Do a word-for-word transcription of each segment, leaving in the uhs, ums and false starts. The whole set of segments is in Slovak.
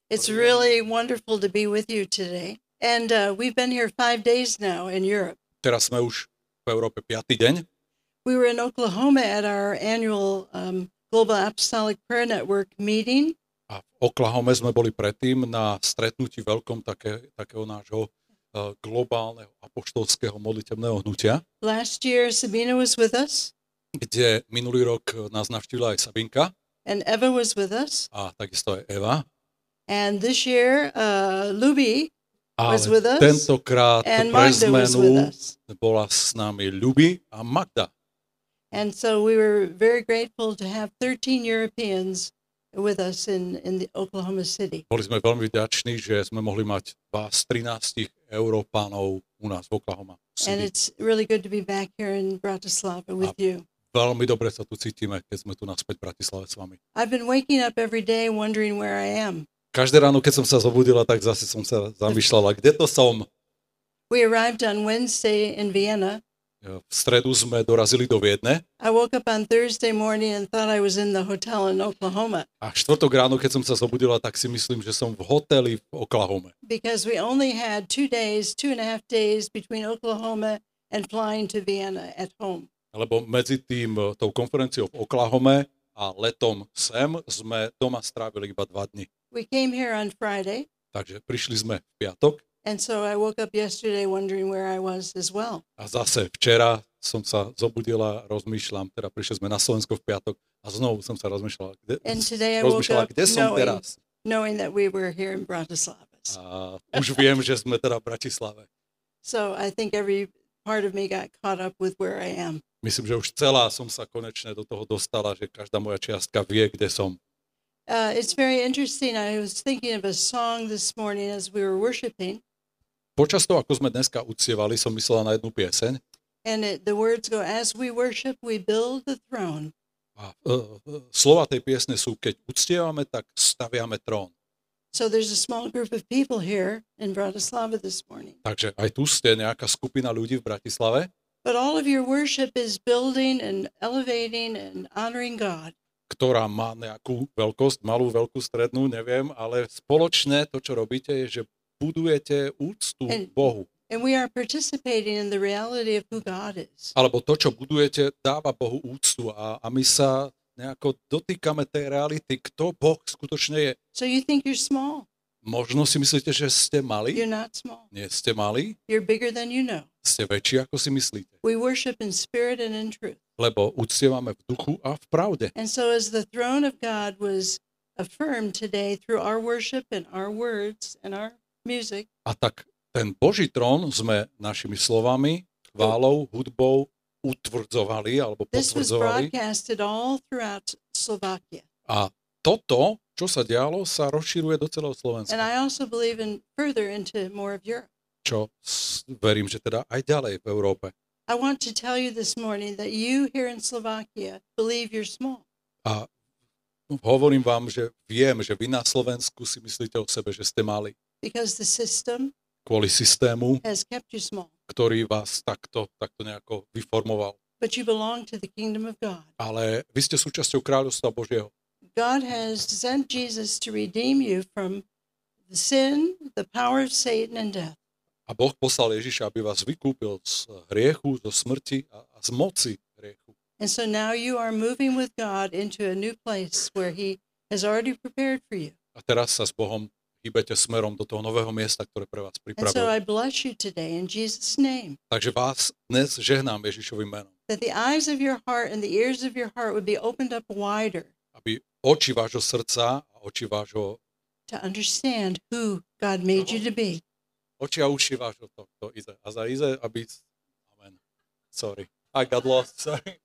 It's really wonderful to be with you today. And uh, we've been here five days now in Europe. Teraz sme už v Európe piaty deň. We were in Oklahoma at our annual um, Global Apostolic Prayer Network meeting. A v Oklahome sme boli predtým na stretnutí veľkom také, takého nášho uh, globálneho apoštolského modlitebného hnutia. Last year, Sabina was with us. Kde minulý rok nás navštívila aj Sabinka. And Eva was with us. A takisto aj Eva. And this year, uh, Luby was Ale with us. tentokrát And pre Magda was with zmenu us. bola s nami Ľuby a Magda. And so we were very grateful to have thirteen Europeans with us in, in the Oklahoma City. Boli sme veľmi vďační, že sme mohli mať vás trinásť Európanov u nás v Oklahoma And City. it's really good to be back here in Bratislava with you. Veľmi dobre sa tu cítime, keď sme tu naspäť v Bratislave s vami. I've been waking up every day wondering where I am. Každé ráno, keď som sa zobudila, tak zase som sa zamýšľala, kde to som. We arrived on Wednesday in Vienna. V stredu sme dorazili do Viedne I woke up on Thursday morning and thought I was in the hotel in Oklahoma a štvrtok ráno, keď som sa zobudila, tak si myslím, že som v hoteli v Oklahome. because we only had two days, two and a half days between Oklahoma and flying to Vienna at home. Lebo medzi tým tou konferenciou v Oklahome a letom sem sme doma strávili iba dva dni. We came here on Friday, Takže prišli sme v piatok and so I woke up yesterday wondering where I was as well. a zase včera som sa zobudila, rozmýšľam, teda prišli sme na Slovensko v piatok a znovu som sa rozmýšľala, kde, And today I woke rozmýšľala, up kde som knowing, teraz. knowing that we were here in Bratislava. A už viem, že sme teda v Bratislave. So I think every part of me got caught up with where I am. Myslím, že už celá som sa konečne do toho dostala, že každá moja čiastka vie, kde som. Uh, it's very interesting. I was thinking of a song this morning as we were worshiping, Počas toho, ako sme dneska uctievali, som myslela na jednu pieseň and it, the words go, "As we worship, we build the throne." a uh, uh, slova tej piesne sú, keď uctievame, tak staviame trón. So there's a small group of people here in Bratislava this morning. Takže aj tu ste nejaká skupina ľudí v Bratislave, But all of your worship is building and elevating and honoring God. ktorá má nejakú veľkosť, malú, veľkú, strednú, neviem, ale spoločne to, čo robíte, je, že budujete úctu And- Bohu. And we are participating in the reality of who God is. Alebo to, čo budujete, dáva Bohu úctu a, a my sa nejako dotýkame tej reality, kto Boh skutočne je. So you think you're small. Možno si myslíte, že ste malí? You're not small. Nie ste malí? You're bigger than you know. Ste väčší, ako si myslíte. We worship in spirit and in truth. Lebo uctievame v duchu a v pravde. And so as the throne of God was affirmed today through our worship and our words and our music, A tak ten Boží trón sme našimi slovami, chválou, hudbou utvrdzovali alebo this was potvrdzovali. broadcasted all throughout Slovakia. A toto, čo sa dialo, sa rozširuje do celého And Slovenska. I also believe in further into more of Europe. Čo s- verím, že teda aj ďalej v Európe. I want to tell you this morning that you here in Slovakia believe you're small. A hovorím vám, že viem, že vy na Slovensku si myslíte o sebe, že ste mali Because the system kvôli systému, has kept you small. ktorý vás takto, takto nejako vyformoval. But you belong to the kingdom of God. Ale vy ste súčasťou kráľovstva Božieho. God has sent Jesus to redeem you from the sin, the power of Satan, and death. A Boh poslal Ježiša, aby vás vykúpil z hriechu, zo smrti a, a z moci hriechu. And so now you are moving with God into a new place where He has already prepared for you. A teraz sa s Bohom hýbete smerom do toho nového miesta, ktoré pre vás And so I pripravil. bless you today in Jesus' name, Takže vás dnes žehnám Ježišovým menom, that the eyes of your heart and the ears of your heart would be opened up wider aby oči vášho srdca a oči vášho, to understand who God made you to be. oči a uši vášho tohto Ize. A za Ize, aby... Amen. Sorry. I got lost. Sorry.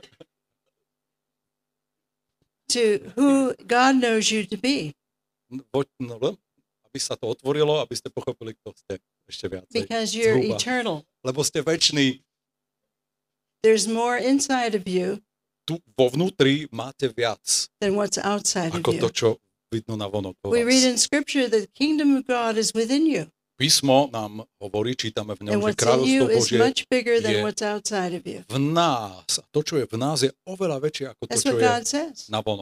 To who God knows you to be. Poď, no, aby sa to otvorilo, aby ste pochopili, kto ste ešte viacej. Because you're Zhruba. eternal. Lebo ste väčší. There's more inside of you Tu vo vnútri máte viac, than what's outside of ako to, you. čo vidno na vonok. vo We read vás. in Scripture that the kingdom of God is within you. Písmo nám hovorí, čítame v And ňom, že what's in kráľovstvo you is Božie much bigger than je what's outside of you. v nás. A to, čo je v nás, je oveľa väčšie ako to, That's čo what je God says. na vonok.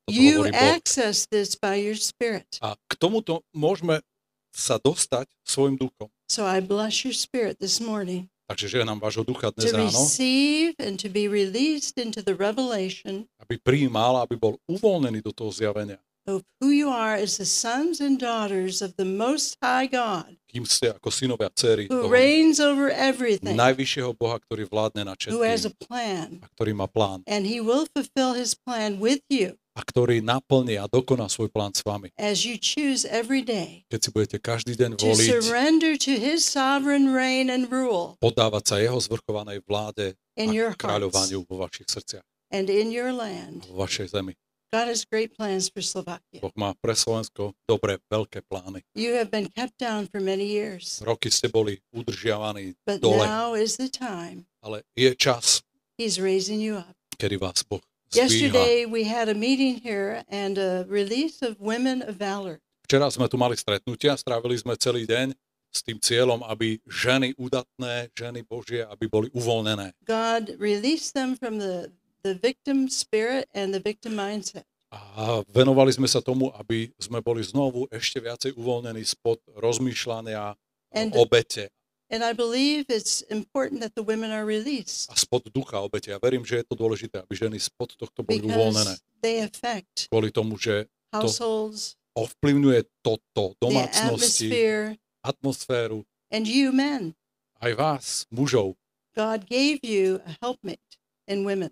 Toto You hovorí Boh. access this by your spirit. A k tomuto môžeme sa dostať svojim duchom. So I bless your spirit this morning Takže žehnám vášho ducha to dnes ráno, receive and to be released into the revelation aby prijímal, aby bol uvoľnený do toho zjavenia. of who you are as the sons and daughters of the Most High God, Kým ste ako synovia, dcery who toho reigns over everything, najvyššieho Boha, ktorý vládne nad who has a všetkým plan, a ktorý má plán and he will fulfill his plan with you a ktorý naplní a dokoná svoj plán s vami. as you choose every day Keď si budete každý deň to voliť, surrender to his sovereign reign and rule podávať sa jeho zvrchovanej vláde in a your hearts kráľovaniu vo vašich srdciach and in your a land. vo vašej zemi. God has great plans for Slovakia. Boh má pre Slovensko dobré, veľké plány. You have been kept down for many years, Roky ste boli udržiavaní but dole, now is the time ale je čas, he's raising you up. kedy vás Boh zdvíha. Yesterday we had a meeting here and a release of women of valor. Včera sme tu mali stretnutia, strávili sme celý deň s tým cieľom, aby ženy udatné, ženy Božie, aby boli uvoľnené. God released them from the, the victim spirit and the victim mindset. A venovali sme sa tomu, aby sme boli znovu ešte viacej uvoľnení spod rozmýšľania And- obete And I believe it's important that the women are released a spod ducha obete. Ja verím, že je to dôležité, aby ženy spod tohto boli uvoľnené. because they affect Kvôli tomu, že households, ovplyvňuje toto, the domácnosti, atmosphere, atmosféru, and you men. aj vás, mužov. God gave you a helpmate in women.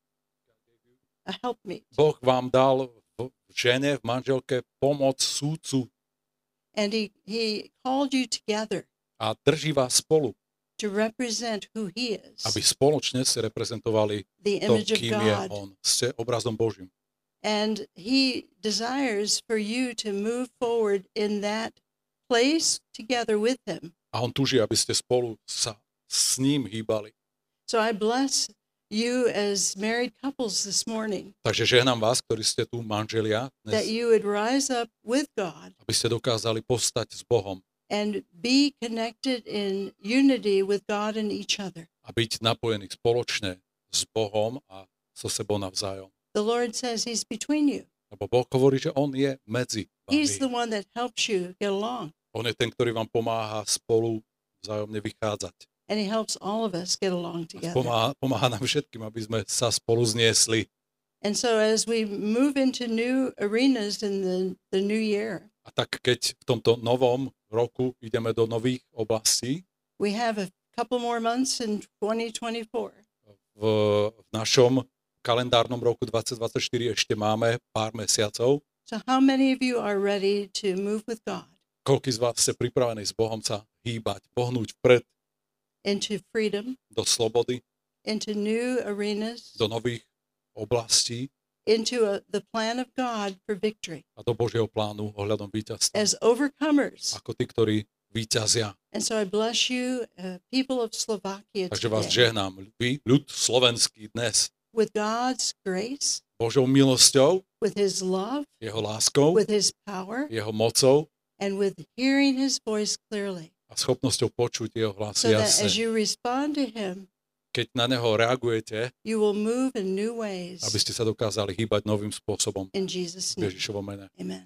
A helpmate. Boh vám dal v žene, v manželke pomoc súdcu And he, he called you together a drží vás spolu, to represent who he is, aby spoločne ste reprezentovali the to, image of kým je God. on. Ste obrazom Božím. And he desires for you to move forward in that place together with him. A on tuží, aby ste spolu sa s ním hýbali. So I bless you as married couples this morning Takže žehnám vás, ktorí ste tu manželia, that dnes, you would rise up with God aby ste dokázali postať s Bohom and be connected in unity with God and each other. a byť napojení spoločne s Bohom a so sebou navzájom. The Lord says he's between you. Lebo Boh hovorí, že on je medzi He's the vami. one that helps you get along. On je ten, ktorý vám pomáha spolu vzájomne vychádzať. And he helps all of us get along A together. pomáha, pomáha nám všetkým, aby sme sa spolu zniesli. And so as we move into new arenas in the, the new year, A tak keď v tomto novom roku ideme do nových oblastí, we have a couple more months in twenty twenty-four. v, v našom kalendárnom roku dvadsať dvadsaťštyri ešte máme pár mesiacov. So how many of you are ready to move with God Koľký z vás ste pripravení s Bohom sa hýbať, pohnúť vpred into freedom, do slobody, into new arenas, do nových oblastí into a, the plan of God for victory a do Božieho plánu ohľadom víťazstva. as overcomers? Ako tí, ktorí víťazia. And so I bless you, uh, people of Slovakia Takže vás today, žehnám. Vy, ľud slovenský dnes, with God's grace, Božou milosťou, with his love, jeho láskou, with his power, jeho mocou and with hearing his voice clearly. a schopnosťou počuť jeho hlas So that as jasne. you respond to him, Keď na neho reagujete, you will move in new ways. aby ste sa dokázali hýbať novým spôsobom In Jesus' v name, Ježišovom mene. amen.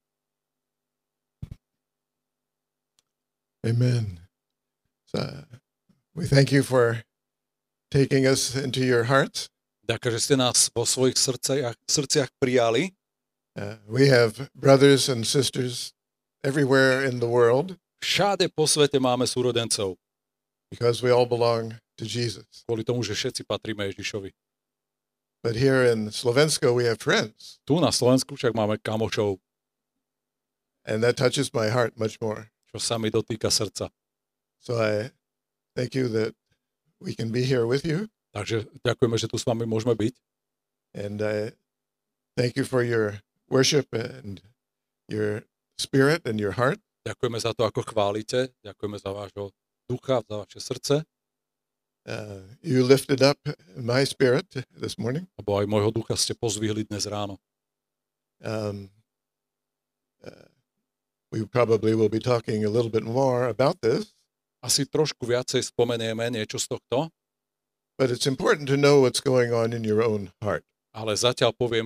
Amen. So, we thank you for taking us into your hearts. Ďakujem, že ste nás vo svojich srdciach, srdciach prijali. Uh, we have brothers and sisters everywhere in the world Všade po svete máme súrodencov, because we all belong to Jesus. kvôli tomu, že všetci patríme Ježišovi. But here in Slovensko, we have friends, Tu na Slovensku však máme kamošov, and that touches my heart much more. čo sa mi dotýka srdca. So I thank you that we can be here with you, Takže ďakujeme, že tu s vami môžeme byť. and I thank you for your worship and your spirit and your heart. Ďakujeme za to, ako chválite. Ďakujeme za vášho ducha, za vaše srdce. Uh, you lifted up my spirit this morning. Lebo aj môjho ducha ste pozvihli dnes ráno. Um, uh, we probably will be talking a little bit more about this, Asi trošku viacej spomenieme niečo z tohto, but it's important to know what's going on in your own heart. ale zatiaľ poviem, že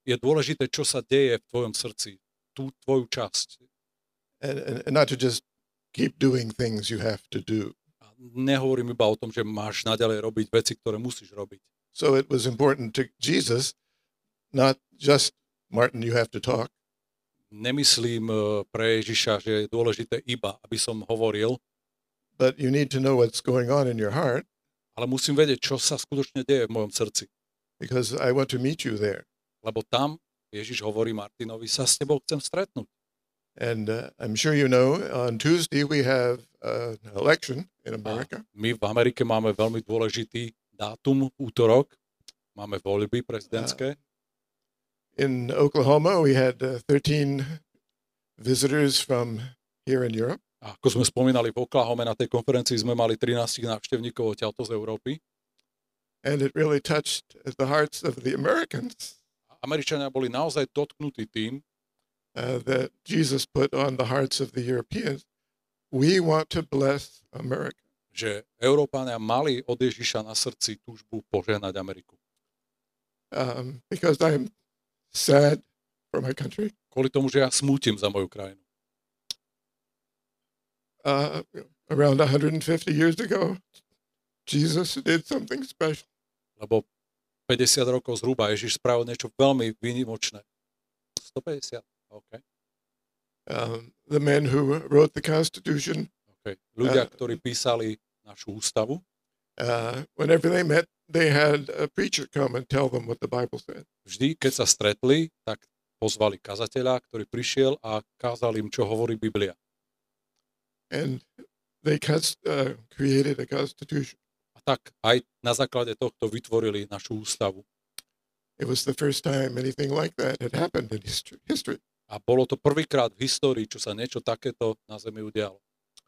je dôležité, čo sa deje v tvojom srdci, tú tvoju časť. And, and, and not to just keep doing things you have to do. A nehovorím iba o tom, že máš naďalej robiť veci, ktoré musíš robiť. So it was important to Jesus, not just, Martin, you have to talk. Nemyslím pre Ježiša, že je dôležité iba, aby som hovoril, but you need to know what's going on in your heart. Ale musím vedieť, čo sa skutočne deje v mojom srdci. Because I want to meet you there. Lebo tam Ježiš hovorí Martinovi, sa s tebou chcem stretnúť. And uh, I'm sure you know, on Tuesday we have uh, an election in America. A my v Amerike máme veľmi dôležitý dátum, útorok. Máme voľby prezidentské. Uh, in Oklahoma we had uh, thirteen visitors from here in Europe. A ako sme spomínali v Oklahome na tej konferencii, sme mali trinásť návštevníkov odtiaľto z Európy. And it really touched the hearts of the Americans. Američania boli naozaj dotknutí tým, uh, that Jesus put on the hearts of the Europeans. We want to bless America. Že Európania mali od Ježiša na srdci túžbu požehnať Ameriku. Um, because I'm sad for my country. Kvôli tomu, že ja smútim za moju krajinu. Uh, around one hundred fifty years ago, Jesus did something special. Lebo päťdesiat rokov zhruba Ježiš spravil niečo veľmi výnimočné. stopäťdesiat, OK. Um, the men who wrote the Constitution, okay. Ľudia, uh, ktorí písali našu ústavu, uh, whenever they met, they had a preacher come and tell them what the Bible said. Vždy, keď sa stretli, tak pozvali kazateľa, ktorý prišiel a kázal im, čo hovorí Biblia. And they cast, uh, created a constitution. A tak aj na základe tohto vytvorili našu ústavu. It was the first time anything like that had happened in history. A bolo to prvýkrát v histórii, čo sa niečo takéto na Zemi udialo.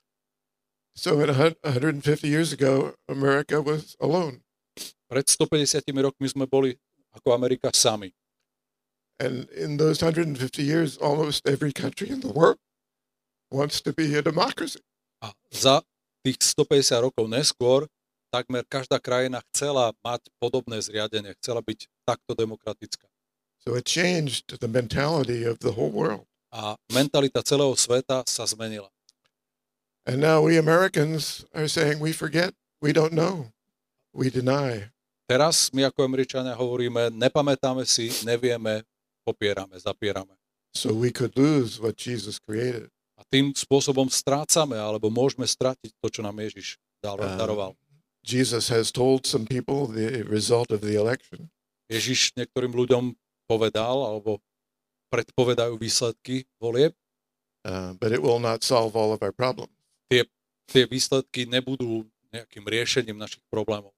So one hundred fifty years ago, America was alone. Pred stopäťdesiatimi rokmi sme boli ako Amerika sami. And in those one hundred fifty years, almost every country in the world wants to be a democracy. A za tých stopäťdesiat rokov neskôr takmer každá krajina chcela mať podobné zriadenie, chcela byť takto demokratická. So it changed the mentality of the whole world. A mentalita celého sveta sa zmenila. And now we Americans are saying we forget, we don't know, we deny. Teraz my ako Američania hovoríme, nepamätáme si, nevieme, popierame, zapierame. So we could lose what Jesus created. A tým spôsobom strácame, alebo môžeme stratiť to, čo nám Ježiš dal, Uh, daroval. Jesus has told some people the result of the election. Ježiš niektorým ľuďom povedal, alebo predpovedajú výsledky volieb. Uh, but it will not solve all of our problems. Tie, tie výsledky nebudú nejakým riešením našich problémov.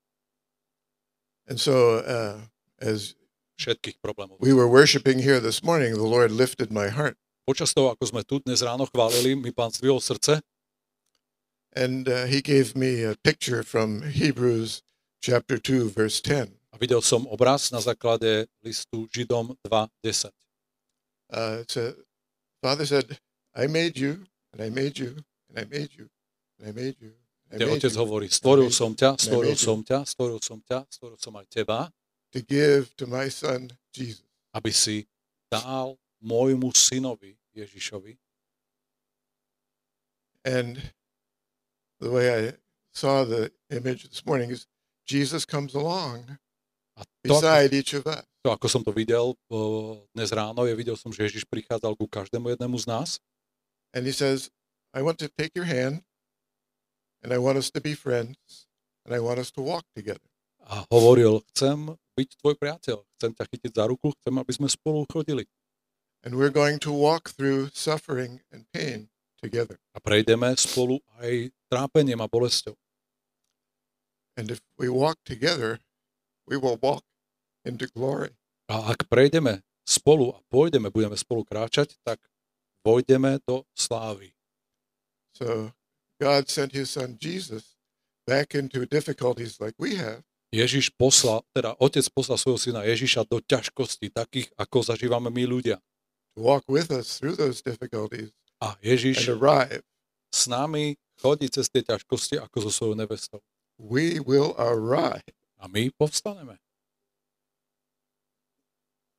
And so uh, as Všetkých problémov. we were worshiping here this morning, the Lord lifted my heart. Počas toho, ako sme tu dnes ráno chválili, mi Pán zdvihol srdce And uh, he gave me a picture from Hebrews chapter two, verse ten. a videl som obraz na základe listu Židom dva desať. Uh, it's a, Father said, I made you, and I made you, and I made you, and I made you. And I Kde made Otec you hovorí, stvoril made som ťa, you. stvoril made you. som ťa, stvoril som ťa, stvoril som aj teba, to give to my son Jesus. aby si dal môjmu synovi Ježišovi. And the way I saw the image this morning is Jesus comes along A to, ako, beside each of us. to, ako som to videl uh, dnes ráno, je videl som, že Ježiš prichádzal ku každému jednému z nás And he says, I want to take your hand, and I want us to be friends, and I want us to walk together. a hovoril, chcem byť tvoj priateľ, chcem ťa chytiť za ruku, chcem, aby sme spolu chodili. And we're going to walk through suffering and pain together. A prejdeme spolu aj trápením a bolesťou. And if we walk together, we will walk into glory. A ak prejdeme spolu a pôjdeme, budeme spolu kráčať, tak vojdeme do slávy. So God sent his son Jesus back into difficulties like we have. Ježiš poslal, teda Otec poslal svojho syna Ježiša do ťažkostí, takých, ako zažívame my ľudia. To walk with us through those difficulties A and Ježiš arrive. s nami chodí cez tie ťažkosti ako so svojou nevestou. We will arrive. A my povstaneme.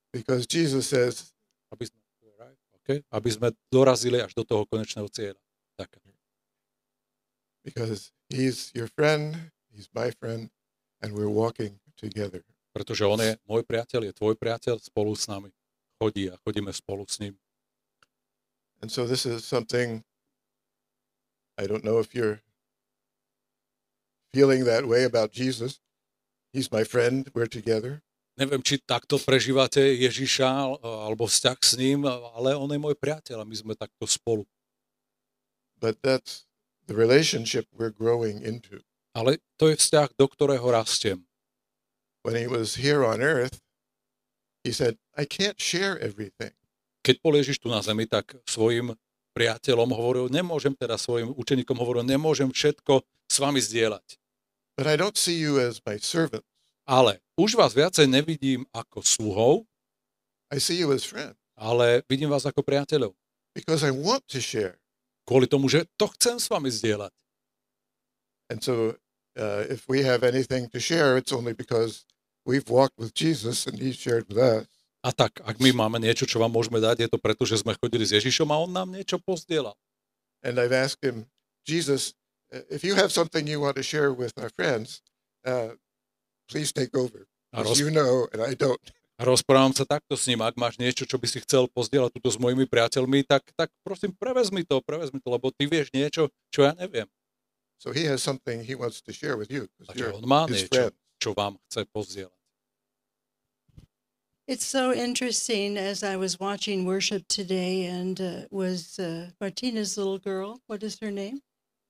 Because Jesus says, Aby sme, okay? Aby sme dorazili až do toho konečného cieľa. Tak. because he's your friend, he's my friend, and we're walking together. Pretože on je môj priateľ, je tvoj priateľ, spolu s nami chodí a chodíme spolu s ním. And so this is something, I don't know if you're feeling that way about Jesus. He's my friend, we're together. Neviem, či takto prežívate Ježiša alebo vzťah s ním, ale on je môj priateľ a my sme takto spolu. But that's the relationship we're growing into. Ale to je vzťah, do ktorého rastiem. When he was here on earth, he said, I can't share everything. Keď bol Ježiš tu na zemi, tak svojim priateľom hovoril, nemôžem teda svojim učeníkom hovoril, nemôžem všetko s vami zdieľať. But I don't see you as my servant. Ale už vás viacej nevidím ako sluhov, I see you as friend ale vidím vás ako priateľov. because I want to share. Kvôli tomu, že to chcem s vami zdieľať. And so uh, if we have anything to share, it's only because we've walked with Jesus and he shared with us. A tak, ak my máme niečo, čo vám môžeme dať, je to preto, že sme chodili s Ježišom a on nám niečo pozdieľal. And I've asked him, Jesus, uh, if you have something you want to share with our friends, uh, please take over. A, Because roz, you know, and I don't. a rozprávam sa takto s ním. Ak máš niečo, čo by si chcel pozdieľať túto s mojimi priateľmi, tak, tak prosím, prevez mi to, prevez mi to, lebo ty vieš niečo, čo ja neviem. So he has something he wants to share with you. 'Cause Takže you're on má his niečo, friend. čo vám chce pozdieľať. It's so interesting as I was watching worship today and uh, was uh, Martina's little girl. What is her name?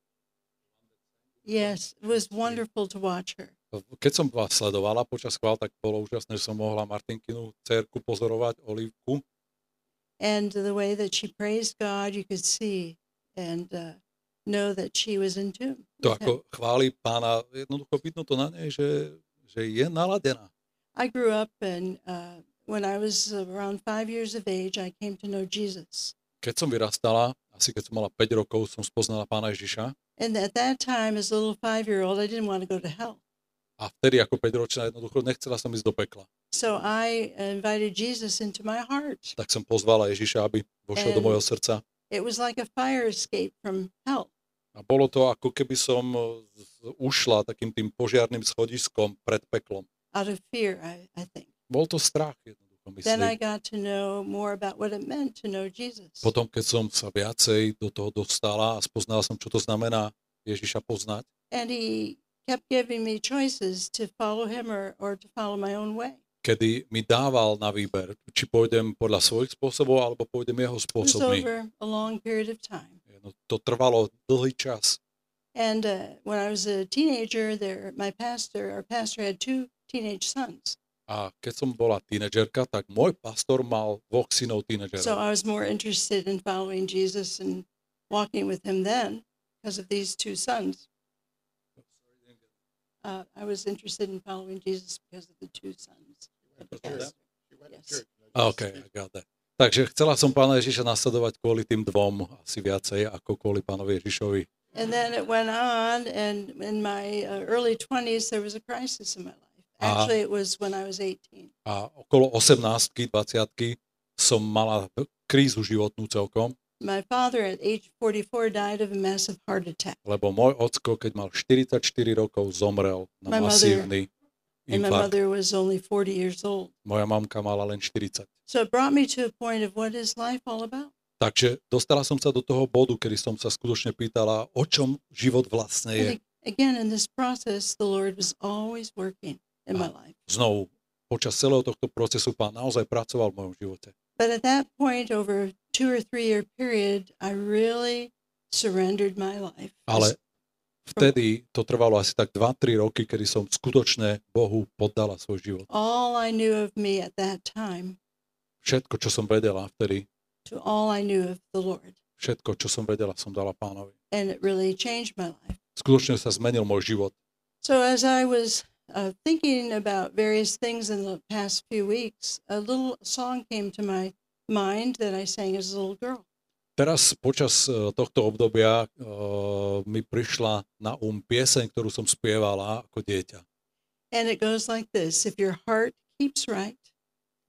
Yes, it was wonderful to watch her. Keď som vás sledovala počas chvál, tak bolo úžasné, že som mohla Martinkinu dcerku pozorovať, Olivku. And the way that she praised God, you could see and uh, know that she was in tune. To with ako him. chváli pána, jednoducho vidno to na nej, že, že je naladená. I grew up and uh, when I was around five years of age, I came to know Jesus. Keď som vyrastala, asi keď som mala päť rokov, som spoznala pána Ježiša. And at that time, as a little five-year-old, I didn't want to go to hell. A vtedy ako päťročná jednoducho nechcela som ísť do pekla. So I invited Jesus into my heart. Tak som pozvala Ježiša, aby vošiel do And- mojho srdca. It was like a fire escape from hell. A bolo to ako keby som z- ušla takým tým požiarným schodiskom pred peklom. Out of fear, I, I think. Bol to strach jednoducho, Then I myslím. got to know more about what it meant to know Jesus. Potom, keď som sa viacej do toho dostala a spoznala som, čo to znamená Ježiša poznať, And he kept giving me choices to follow him or, or to follow my own way. kedy mi dával na výber, či pôjdem podľa svojich spôsobov, alebo pôjdem jeho It was spôsobmi. over a long period of time. No, to trvalo dlhý čas. And uh, when I was a teenager, there, my pastor, our pastor had two teenage sons. A keď som bola tínedžerka, tak môj pastor mal dvoch synov So tínedžerov. I was more interested in following Jesus and walking with him then because of these two sons. Uh, I was interested in following Jesus because of the two sons. of the pastor. Yes. OK, I got that. Takže chcela som pána Ježiša nasledovať kvôli tým dvom, asi viacej ako kvôli pánovi Ježišovi. And then it went on, and in my uh, early twenties, there was a crisis in my life. Ah. Actually, it was when I was eighteen. A okolo osemnástky, dvadsiatky som mala krízu životnú celkom, My father, at age forty-four, died of a massive heart attack. lebo môj ocko, keď mal štyridsaťštyri rokov, zomrel na My mother- masívny And my infarkt. mother was only forty years old. Moja mamka mala len štyridsať. So it brought me to a point of what is life all about? Takže dostala som sa do toho bodu, kedy som sa skutočne pýtala, o čom život vlastne je. And a- again, in this process, the Lord was always working in my life. Znovu, počas celého tohto procesu pán naozaj pracoval v mojom živote. But at that point, over a two or three year period, I really surrendered my life. Ale vtedy to trvalo asi tak dva tri roky, kedy som skutočne Bohu poddala svoj život. All I knew of me at that time Všetko, čo som vedela vtedy, to all I knew of the Lord. všetko, čo som vedela, som dala pánovi. And it really changed my life. Skutočne sa zmenil môj život. So as I was uh, thinking about various things in the past few weeks, a little song came to my mind that I sang as a little girl. Teraz počas eh, tohto obdobia uh, mi prišla na um pieseň, ktorú som spievala ako dieťa. And it goes like this: if your heart keeps right,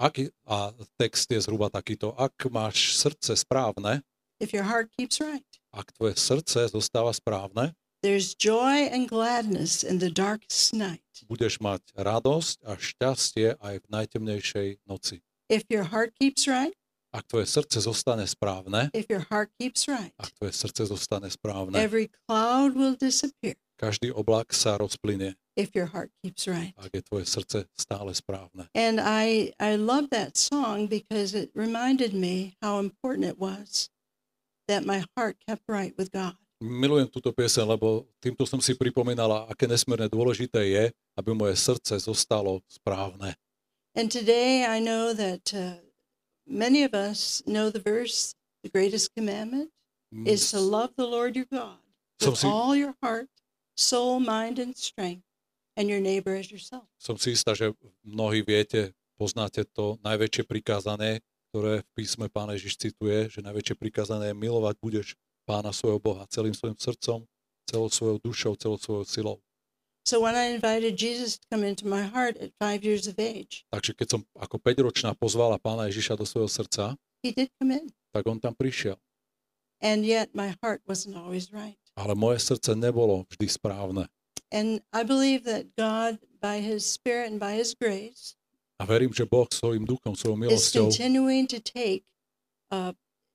Aký, a text je zhruba takýto. Ak máš srdce správne, if your heart keeps right, ak tvoje srdce zostáva správne, there's joy and gladness in the darkest night. budeš mať radosť a šťastie aj v najtemnejšej noci. If your heart keeps right, Ak tvoje srdce zostane správne, if your heart keeps right, ak tvoje srdce zostane správne, every cloud will disappear každý oblak sa rozplynie, if your heart keeps right. ak je tvoje srdce stále správne. And I, I love that song because it reminded me how important it was that my heart kept right with God. Milujem túto pieseň, lebo týmto som si pripomínala, aké nesmierne dôležité je, aby moje srdce zostalo správne. And today I know that uh, many of us know the verse, the greatest commandment is to love the Lord your God Som with si, all your heart, soul, mind, and strength, and your neighbor as yourself. som si istá, že mnohí viete, poznáte to najväčšie prikázané, ktoré v písme Pán Ježiš cituje, že najväčšie prikázané je milovať budeš Pána svojho Boha celým svojim srdcom, celou svojou dušou, celou svojou silou. So when I invited Jesus to come into my heart at five years of age, Takže keď som ako päťročná pozvala Pána Ježiša do svojho srdca, he did come in. tak on tam prišiel. And yet my heart wasn't always right. Ale moje srdce nebolo vždy správne. And I believe that God, by his Spirit and by his grace, A verím, že Boh svojim duchom, svojou is milosťou continuing to take uh,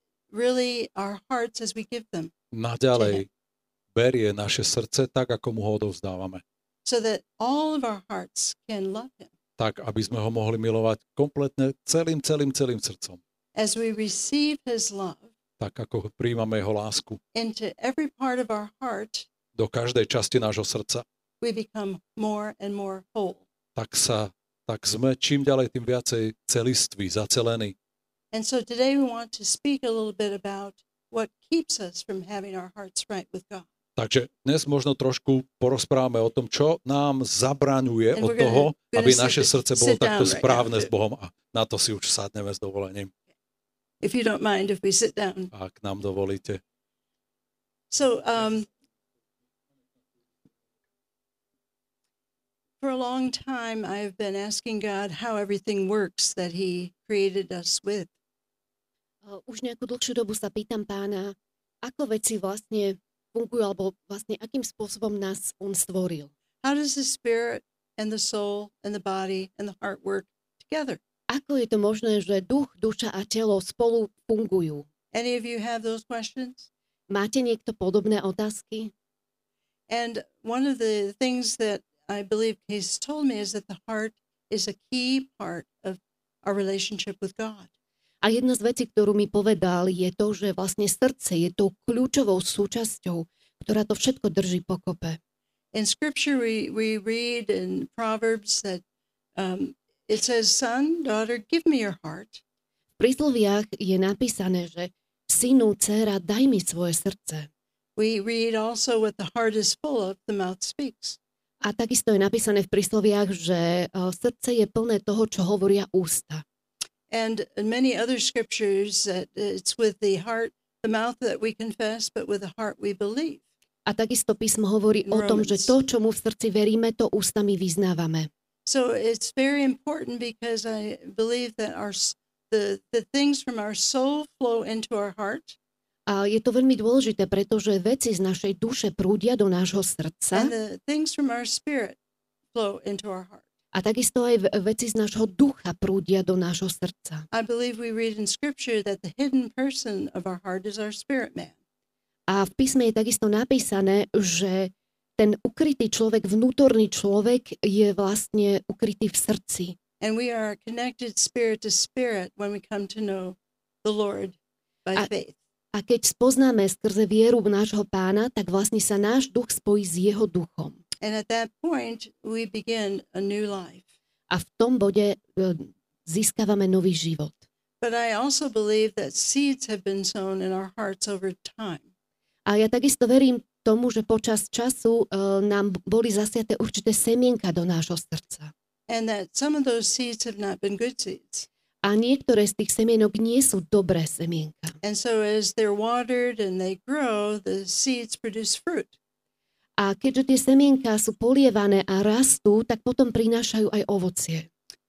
really our hearts as we give them, naďalej berie naše srdce tak, ako mu ho odovzdávame. so that all of our hearts can love him. Tak, aby sme ho mohli milovať kompletne celým, celým, celým srdcom. As we receive his love Tak, ako príjmame jeho lásku into every part of our heart, do každej časti nášho srdca, we become more and more whole. tak sa tak sme čím ďalej tým viacej celiství, zacelení. And so today we want to speak a little bit about what keeps us from having our hearts right with God. Takže dnes možno trošku porozprávame o tom, čo nám zabraňuje And od we're gonna- toho, gonna aby sit- naše srdce bolo sit down takto right správne now. s Bohom. A na to si už sadneme s dovolením, If you don't mind if we sit down. ak nám dovolíte. So um, for a long time, I've been asking God how everything works that he created us with. Uh, Už nejakú dlhšiu dobu sa pýtam Pána, ako veci vlastne fungujú, alebo vlastne akým spôsobom nás on stvoril. How does the spirit and the soul and the body and the heart work together? Ako je to možné, že duch, duša a telo spolu fungujú? Any of you have those questions? Máte niekto podobné otázky? And one of the things that I believe he's told me is that the heart is a key part of our relationship with God. A jedna z vecí, ktorú mi povedal, je to, že vlastne srdce je tou kľúčovou súčasťou, ktorá to všetko drží pokope. In scripture, we, we read in Proverbs that um, it says, son, daughter, give me your heart. V prísloviach je napísané, že synu, dcéra, daj mi svoje srdce. We read also what the heart is full of, the mouth speaks. A takisto je napísané v prísloviach, že uh, srdce je plné toho, čo hovoria ústa. And in many other scriptures, that it's with the heart, the mouth that we confess, but with the heart we believe. A takisto písmo hovorí o tom, že to, čo mu v srdci veríme, to ústami vyznávame. So it's very important because I believe that our s- the the things from our soul flow into our heart, A je to veľmi dôležité, pretože veci z našej duše prúdia do nášho srdca and the things from our spirit flow into our heart. a takisto aj v- veci z nášho ducha prúdia do nášho srdca. I believe we read in scripture that the hidden person of our heart is our spirit man. A v písme je takisto napísané, že ten ukrytý človek, vnútorný človek je vlastne ukrytý v srdci. And we are connected spirit to spirit when we come to know the Lord by A- faith. A keď spoznáme skrze vieru v nášho Pána, tak vlastne sa náš duch spojí s jeho duchom. And at that point, we begin a new life. A v tom bode e, získavame nový život. But I also believe that seeds have been sown in our hearts over time. A ja takisto verím tomu, že počas času e, nám boli zasiaté určité semienka do nášho srdca. And that some of those seeds have not been good seeds. A niektoré z tých semienok nie sú dobré semienka. And so as they're watered and they grow, the seeds produce fruit. A keďže tie semienka sú polievané a rastú, tak potom prinášajú aj ovocie.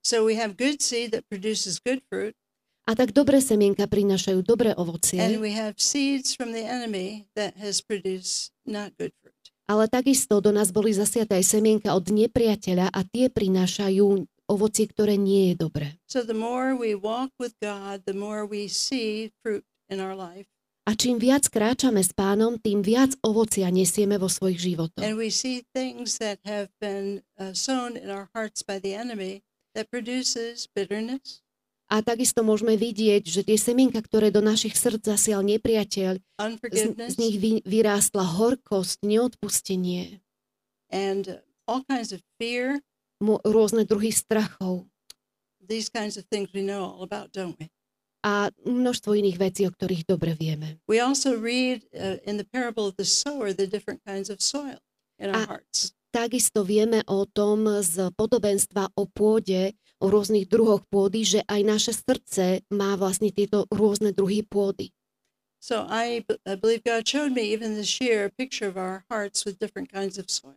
So we have good seed that produces good fruit, A tak dobré semienka prinášajú dobré and ovocie, we have seeds from the enemy that has produced not good fruit. ale takisto do nás boli zasiaté aj semienka od nepriateľa a tie prinášajú ovocie, ktoré nie je dobré. So the more we walk with God, the more we see fruit in our life, A čím viac kráčame s Pánom, tým viac ovocia nesieme vo svojich životoch. and we see things that have been uh, sown in our hearts by the enemy that produces bitterness, A takisto môžeme vidieť, že tie semienka, ktoré do našich srdc zasial nepriateľ, z, unforgiveness, z nich vy, vyrástla horkosť, neodpustenie, and uh, all kinds of fear. mo, rôzne druhy strachov These kinds of things we know all about, don't we? a množstvo iných vecí, o ktorých dobre vieme. We also read uh, in the parable of the sower the different kinds of soil in our A- hearts. Takisto vieme o tom z podobenstva o pôde, o rôznych druhoch pôdy, že aj naše srdce má vlastne tieto rôzne druhy pôdy. So I, b- I believe God showed me even this year a picture of our hearts with different kinds of soil.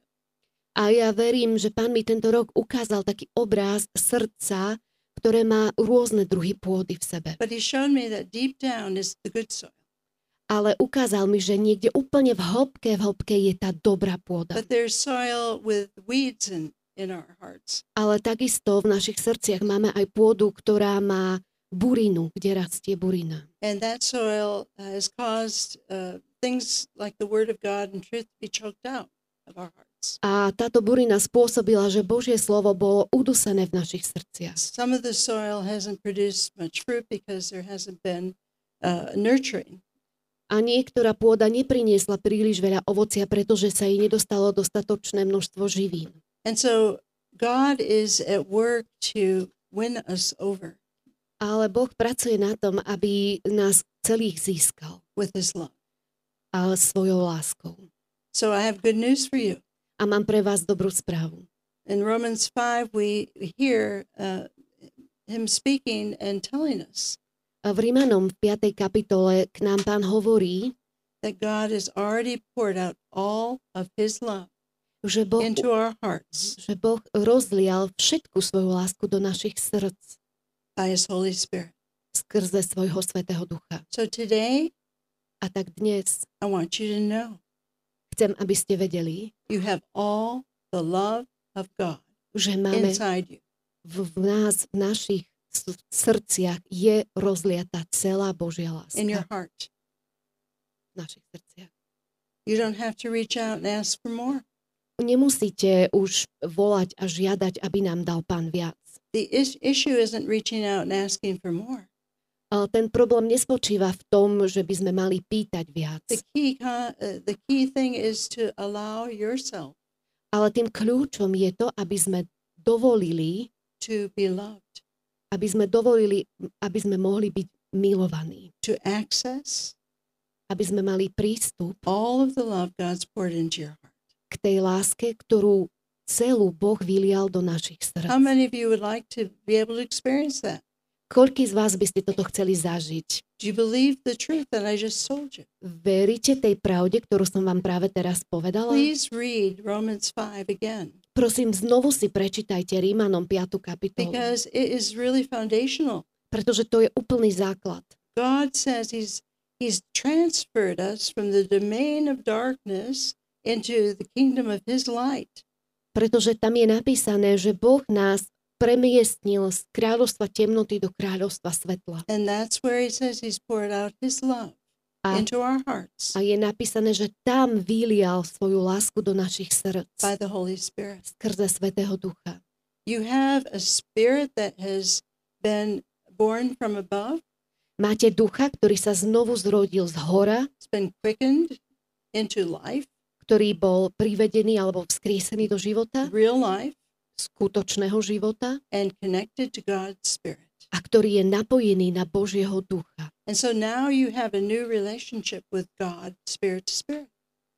A ja verím, že Pán mi tento rok ukázal taký obraz srdca, ktoré má rôzne druhy pôdy v sebe. But He showed me that deep down is the good soil. Ale ukázal mi, že niekde úplne v hĺbke, v hĺbke je tá dobrá pôda. But there's soil with weeds in, in our hearts. Ale takisto v našich srdciach máme aj pôdu, ktorá má burinu, kde rastie burina. And that soil uh, has caused uh, things like the Word of God and truth to be choked out of our hearts. A táto burina spôsobila, že Božie slovo bolo udusené v našich srdciach. Some of the soil hasn't produced much fruit because there hasn't been uh, nurturing. A niektorá pôda nepriniesla príliš veľa ovocia, pretože sa jej nedostalo dostatočné množstvo živín. And so God is at work to win us over Ale Boh pracuje na tom, aby nás celých získal with His love. a svojou láskou. So I have good news for you. A mám pre vás dobrú správu. In Romans five, we hear uh, Him speaking and telling us A v Rímanom v piatej kapitole k nám Pán hovorí, that God has already poured out all of His love že Boh, into our hearts že boh rozlial všetku svoju lásku do našich srdc by His Holy Spirit. skrze svojho Svätého Ducha. So today, A tak dnes I want you to know chcem, aby ste vedeli, you have all the love of God že máme inside you. v, v nás, v našich s- srdciach je rozliata celá Božia láska. In your heart. V našich srdciach. You don't have to reach out and ask for more. Nemusíte už volať a žiadať, aby nám dal Pán viac. The is- issue isn't reaching out and asking for more. Ale ten problém nespočíva v tom, že by sme mali pýtať viac. The key, con- uh, the key thing is to allow yourself Ale tým kľúčom je to, aby sme dovolili, to be loved, aby sme dovolili, aby sme mohli byť milovaní. to access Aby sme mali prístup all of the love God's poured into your heart. k tej láske, ktorú celú Boh vylial do našich How srdc. many of you would like to be able to experience that? Koľký z vás by ste toto chceli zažiť? Do you believe the truth that I just told you? Veríte tej pravde, ktorú som vám práve teraz povedala? Please read Romans five again, Prosím, znovu si prečítajte Rímanom piatu kapitolu, because it is really foundational. pretože to je úplný základ. God says he's he's transferred us from the domain of darkness into the kingdom of his light. Pretože tam je napísané, že Boh nás premiestnil z kráľovstva temnoty do kráľovstva svetla. And that's where he says he's poured out his love A, into our hearts a je napísané, že tam vylial svoju lásku do našich by srdc the Holy Spirit. skrze Svätého Ducha. You have a spirit that has been born from above. Máte ducha, ktorý sa znovu zrodil z hora, It's been quickened into life, ktorý bol privedený alebo vzkriesený do života, real life, skutočného života and connected to God's Spirit. a ktorý je napojený na Božieho ducha. And so now you have a new relationship with God, spirit to spirit.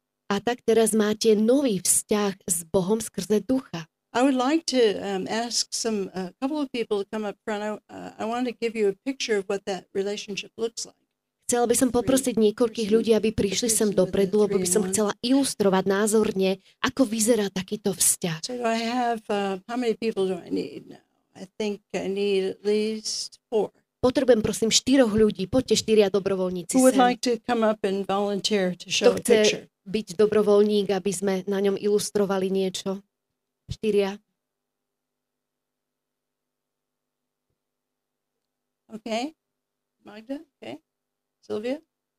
A tak teraz máte nový vzťah s Bohom skrze ducha. I would like to um, ask some a couple of people to come up front. I, uh, I want to give you a picture of what that relationship looks like. Chcela by som poprosiť niekoľkých ľudí, aby prišli sem dopredu, lebo by som chcela ilustrovať názorne, ako vyzerá takýto vzťah. So do I have, uh, how many people do I need now? I think I need at least four. Potrebujem prosím štyroch ľudí. Poďte štyria dobrovoľníci Who would sem. like to come up and volunteer to Kto show a chce picture? byť dobrovoľník, aby sme na ňom ilustrovali niečo? Štyria. Okay. Magda? Okay. Sylvia?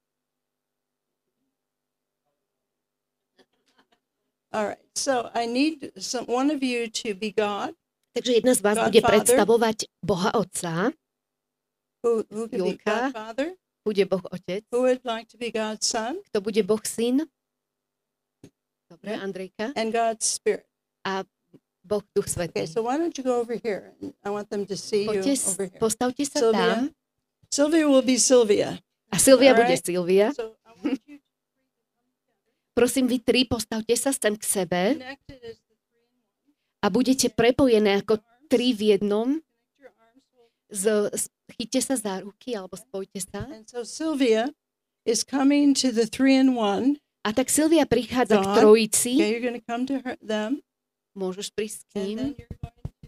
All right. So I need some one of you to be God. Takže jedna z vás God bude Father. predstavovať Boha Otca, Who who can be Julka. God Father? bude Boh Otec. Who would like to be God's Son? Kto bude Boh Syn? Dobre, Yeah. Andrejka. And God's Spirit. Boh Duch Okay, Svätý. so why don't you go over here? And I want them to see you Poďte, over here. postavte sa Sylvia. tam. Sylvia will be Sylvia. A Silvia All bude right. Silvia. So I want you to Prosím, vy tri, postavte sa sem k sebe connect it as the three in one. a budete prepojené ako tri v jednom. Connect your arms. Will- Z, z- chyťte sa za ruky alebo spojte sa. And so Sylvia is coming to the three in one. A tak Silvia prichádza k God. trojici. Okay, you're going to come to her, them, Môžeš prísť k and ním. then you're going to.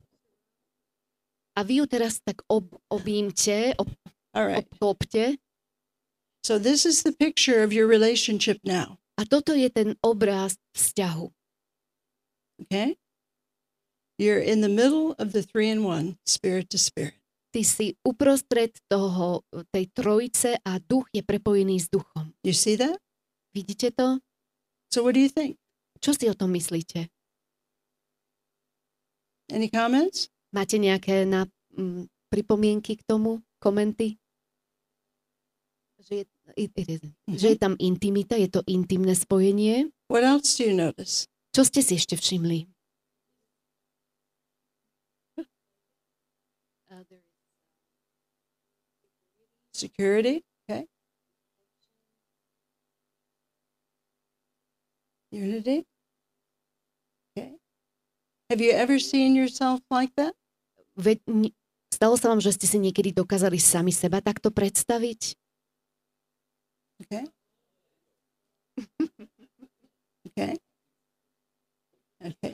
A vy ju teraz tak ob, objímte, ob, All right. obklopte. So this is the picture of your relationship now. A toto je ten obraz vzťahu. Okay. You're in the middle of the three in one, spirit to spirit. Ty si uprostred toho, tej trojice a duch je prepojený s duchom. You see that? Vidíte to? So what do you think? Čo si o tom myslíte? Any comments? Máte nejaké na, m, pripomienky k tomu? Komenty? Že je, it, it is, Mhm. že je tam intimita, je to intimné spojenie. What else do you notice? Čo ste si ešte všimli? Security. Okay. Unity. Okay. Have you ever seen yourself like that? Ve, n- stalo sa vám, že ste si niekedy dokázali sami seba takto predstaviť? Okay. Okay. Okay.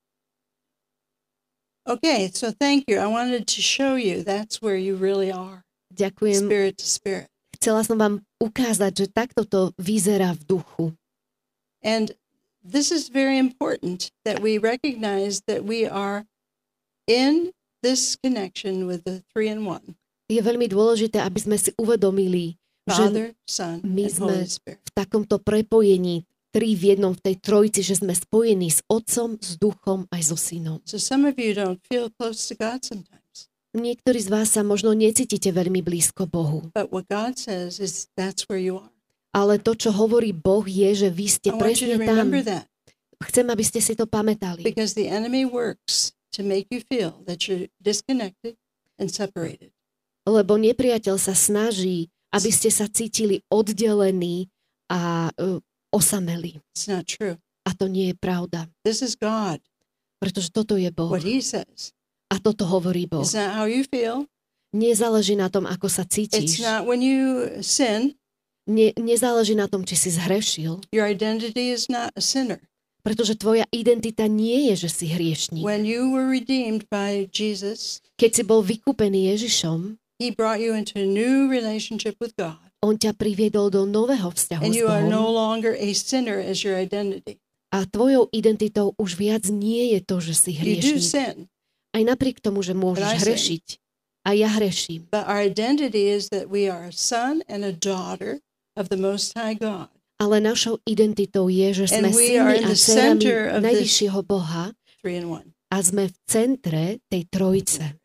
Okay, so thank you. I wanted to show you that's where you really are, Ďakujem. spirit to spirit. Chcela som vám ukázať, že takto to vyzerá v duchu. And this is very important that we recognize that we are in this connection with the three in one, Je veľmi dôležité, aby sme si uvedomili, že Father, Son, my and sme Holy Spirit. v takomto prepojení tri v jednom, v tej trojici, že sme spojení s Otcom, s Duchom aj so Synom. So some of you don't feel close to God sometimes, Niektorí z vás sa možno necítite veľmi blízko Bohu, but what God says is that's where you are. ale to, čo hovorí Boh, je, že vy ste I want you to presne tam. remember that Chcem, aby ste si to pamätali, because the enemy works to make you feel that you're disconnected and separated. lebo nepriateľ sa snaží, aby ste sa cítili oddelení a uh, osamelí. It's not true. A to nie je pravda, This is God. pretože toto je Boh What He says. a toto hovorí Boh. It's not how you feel. Nezáleží na tom, ako sa It's cítiš. not when you sin. Ne, nezáleží na tom, či si zhrešil, Your identity is not a sinner. pretože tvoja identita nie je, že si hriešník. When you were redeemed by Jesus, Keď si bol vykúpený Ježišom, He brought you into a new relationship with God. on ťa priviedol do nového vzťahu And s you are no Bohom longer a sinner as your identity. a tvojou identitou už viac nie je to, že si You do hriešník. sin, Aj napriek tomu, že But I môžeš sin. hrešiť. A ja hreším. but our identity is that we are a son and a daughter of the Most High God. Ale našou identitou je, že sme And we are synmi in a the dcerami center of this- najvyššieho Boha Three in one. a sme v centre tej trojice.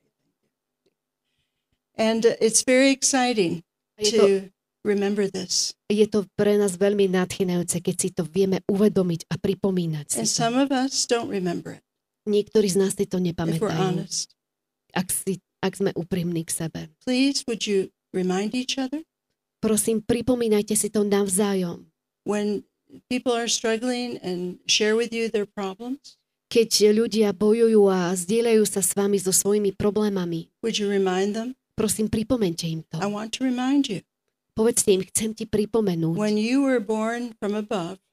And uh, it's very exciting A je to, to remember this. je to pre nás veľmi nadchynajúce, keď si to vieme uvedomiť a pripomínať si And to. some of us don't remember it, Niektorí z nás si to if we're nepamätajú, honest. ak, si, ak sme úprimní k sebe. Please, would you remind each other Prosím, pripomínajte si to navzájom. when people are struggling and share with you their problems? Keď ľudia bojujú a zdieľajú sa s vami so svojimi problémami, Would you remind them? prosím, pripomente im to. I want to remind you, Povedzte im, chcem ti pripomenúť, when you were born from above,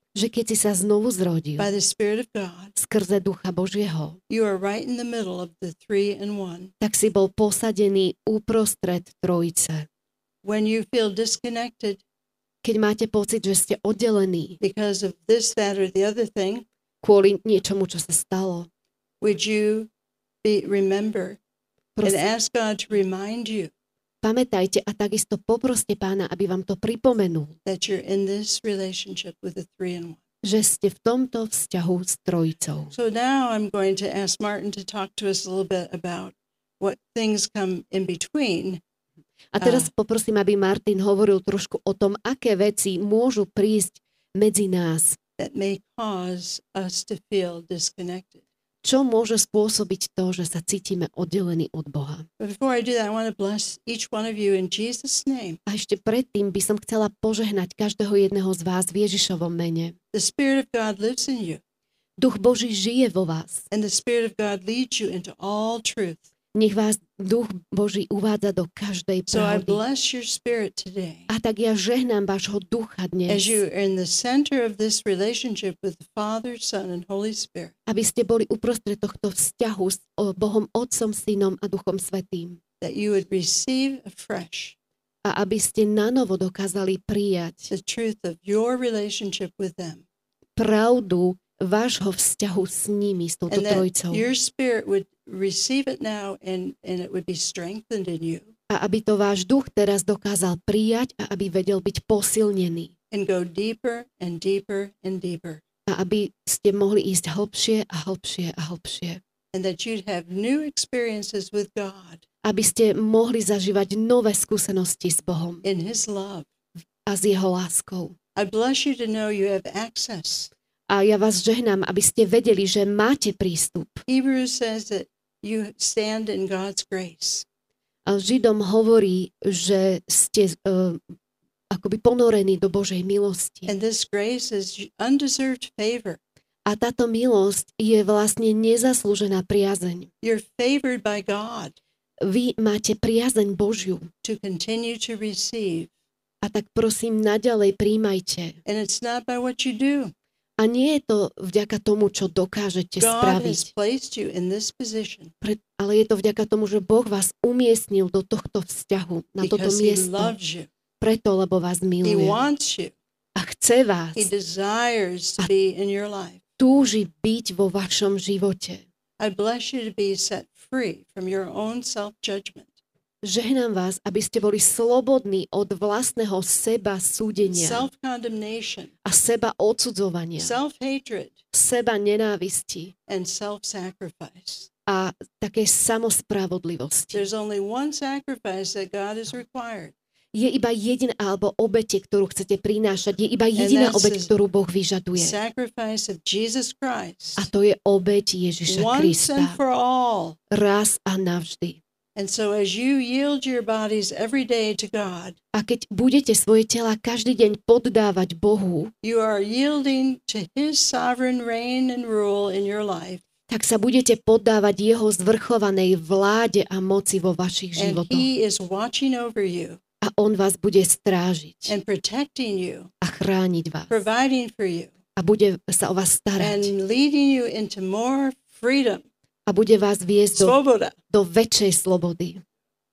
že keď si sa znovu zrodil by the Spirit of God, skrze Ducha Božieho, you are right in the middle of the three and one. tak si bol posadený uprostred trojice. When you feel disconnected Keď máte pocit, že ste oddelení because of this, that, or the other thing, kvôli niečomu, čo sa stalo, would you be remember and prosím, ask God to remind you pamätajte a takisto poproste Pána, aby vám to pripomenul, that you're in this relationship with the three and one. že ste v tomto vzťahu s trojicou. So now I'm going to ask Martin to talk to us a little bit about what things come in between. A teraz poprosím, aby Martin hovoril trošku o tom, aké veci môžu prísť medzi nás. That may cause us to feel disconnected. Čo môže spôsobiť to, že sa cítime oddelení od Boha. But before I do that, I want to bless each one of you in Jesus' name. A ešte predtým by som chcela požehnať každého jedného z vás v Ježišovom mene. The Spirit of God lives in you, Duch Boží žije vo vás. and the Spirit of God leads you into all truth. Nech vás Duch Boží uvádza do každej So I pravdy. bless your spirit today. A tak ja žehnám vášho ducha As dnes, you are in the center of this relationship with the Father, Son, and Holy Spirit, aby ste boli uprostred tohto vzťahu s o Bohom Otcom, Synom a Duchom Svätým. that you would receive afresh A aby ste nanovo dokázali prijať the truth of your relationship with them, pravdu vášho vzťahu s nimi, s touto and that trojicou. your spirit would receive it now, and, and it would be strengthened in you, A aby to váš duch teraz dokázal prijať a aby vedel byť posilnený. and go deeper and deeper and deeper, A aby ste mohli ísť hlbšie a hlbšie a hlbšie. and that you'd have new experiences with God Aby ste mohli zažívať nové skúsenosti s Bohom in His love. a s Jeho láskou. I bless you to know you have access. A ja vás žehnám, aby ste vedeli, že máte prístup. Hebrews says that you stand in God's grace. A Židom hovorí, že ste uh, akoby ponorení do Božej milosti. And this grace is undeserved favor. A táto milosť je vlastne nezaslúžená priazeň. You're favored by God Vy máte priazeň Božiu. to continue to receive. A tak prosím, naďalej príjmajte. And it's not by what you do. A nie je to vďaka tomu, čo dokážete God has spraviť, placed you in this position Pre, ale je to vďaka tomu, že Boh vás umiestnil do tohto vzťahu, na toto because He miesto. loves you. Preto, lebo vás He miluje. wants you. A chce vás. He desires to be in your life. Túži byť vo vašom živote. I bless you to be set free from your own self-judgment, Žehnám vás, aby ste boli slobodní od vlastného seba súdenia self-condemnation, a seba odsudzovania, self-hatred, seba nenávisti and self-sacrifice. a takej samospravodlivosti. There's only one sacrifice that God has required, Je iba jediná, alebo obete, ktorú chcete prinášať, je iba jediná that's obeť, the ktorú Boh vyžaduje. sacrifice of Jesus Christ, A to je obeť Ježiša once and Krista. for all. Raz a navždy. And so as you yield your bodies every day to God, A keď budete svoje tela každý deň poddávať Bohu, you are yielding to His sovereign reign and rule in your life, tak sa budete poddávať Jeho zvrchovanej vláde a moci vo vašich and životoch. He is watching over you A On vás bude strážiť and protecting you, a chrániť vás. providing for you, A bude sa o vás starať. and leading you into more freedom, A bude vás viesť do, svoboda. do väčšej slobody. In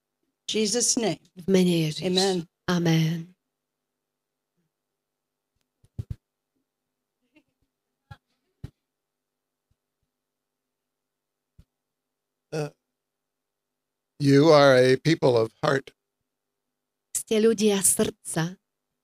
Jesus' name, V mene Ježiš. amen. Amen. You are a people of heart. Ste ľudia srdca.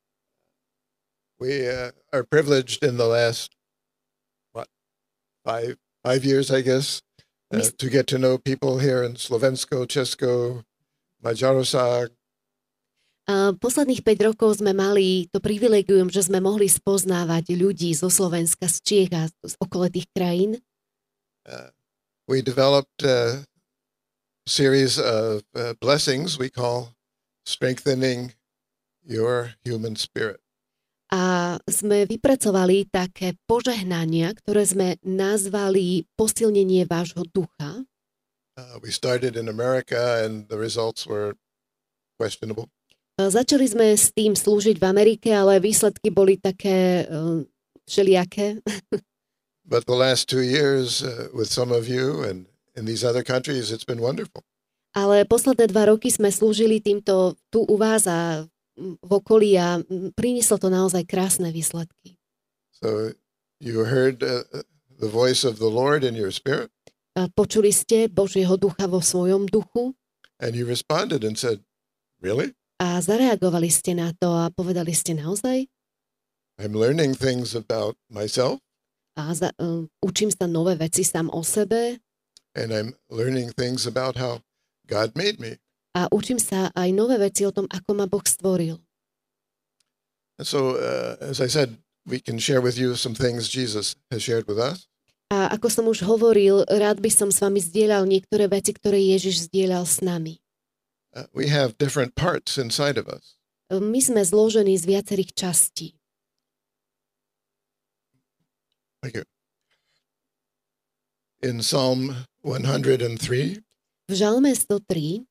We uh, are privileged in the last, what, five five years, I guess, uh, Mis- to get to know people here in Slovensko, Česko, Maďarosag, A posledných päť rokov sme mali to privilegium, že sme mohli spoznávať ľudí zo Slovenska, z Čiech a z okolitých krajín. Uh, we developed a series of uh, blessings we call strengthening your human spirit. A sme vypracovali také požehnania, ktoré sme nazvali posilnenie vášho ducha. Uh, we started in America and the results were questionable. Začali sme s tým slúžiť v Amerike, ale výsledky boli také, eh, všelijaké. But the last two years uh, with some of you and in these other countries, it's been wonderful. Ale posledné dva roky sme slúžili týmto tu u vás a v okolí a prinieslo to naozaj krásne výsledky. So you heard uh, the voice of the Lord in your spirit. A počuli ste Božieho ducha vo svojom duchu And you responded and said, really? a zareagovali ste na to a povedali ste naozaj? I'm learning things about myself A za, uh, učím sa nové veci sám o sebe and I'm learning things about how God made me. a učím sa aj nové veci o tom, ako ma Boh stvoril. And so, uh, as I said, we can share with you some things Jesus has shared with us. A ako som už hovoril, rád by som s vami zdieľal niektoré veci, ktoré Ježiš zdieľal s nami. Uh, we have different parts inside of us. My sme zložení z viacerých častí. Thank you. In Psalm one hundred three, V Žalme sto tri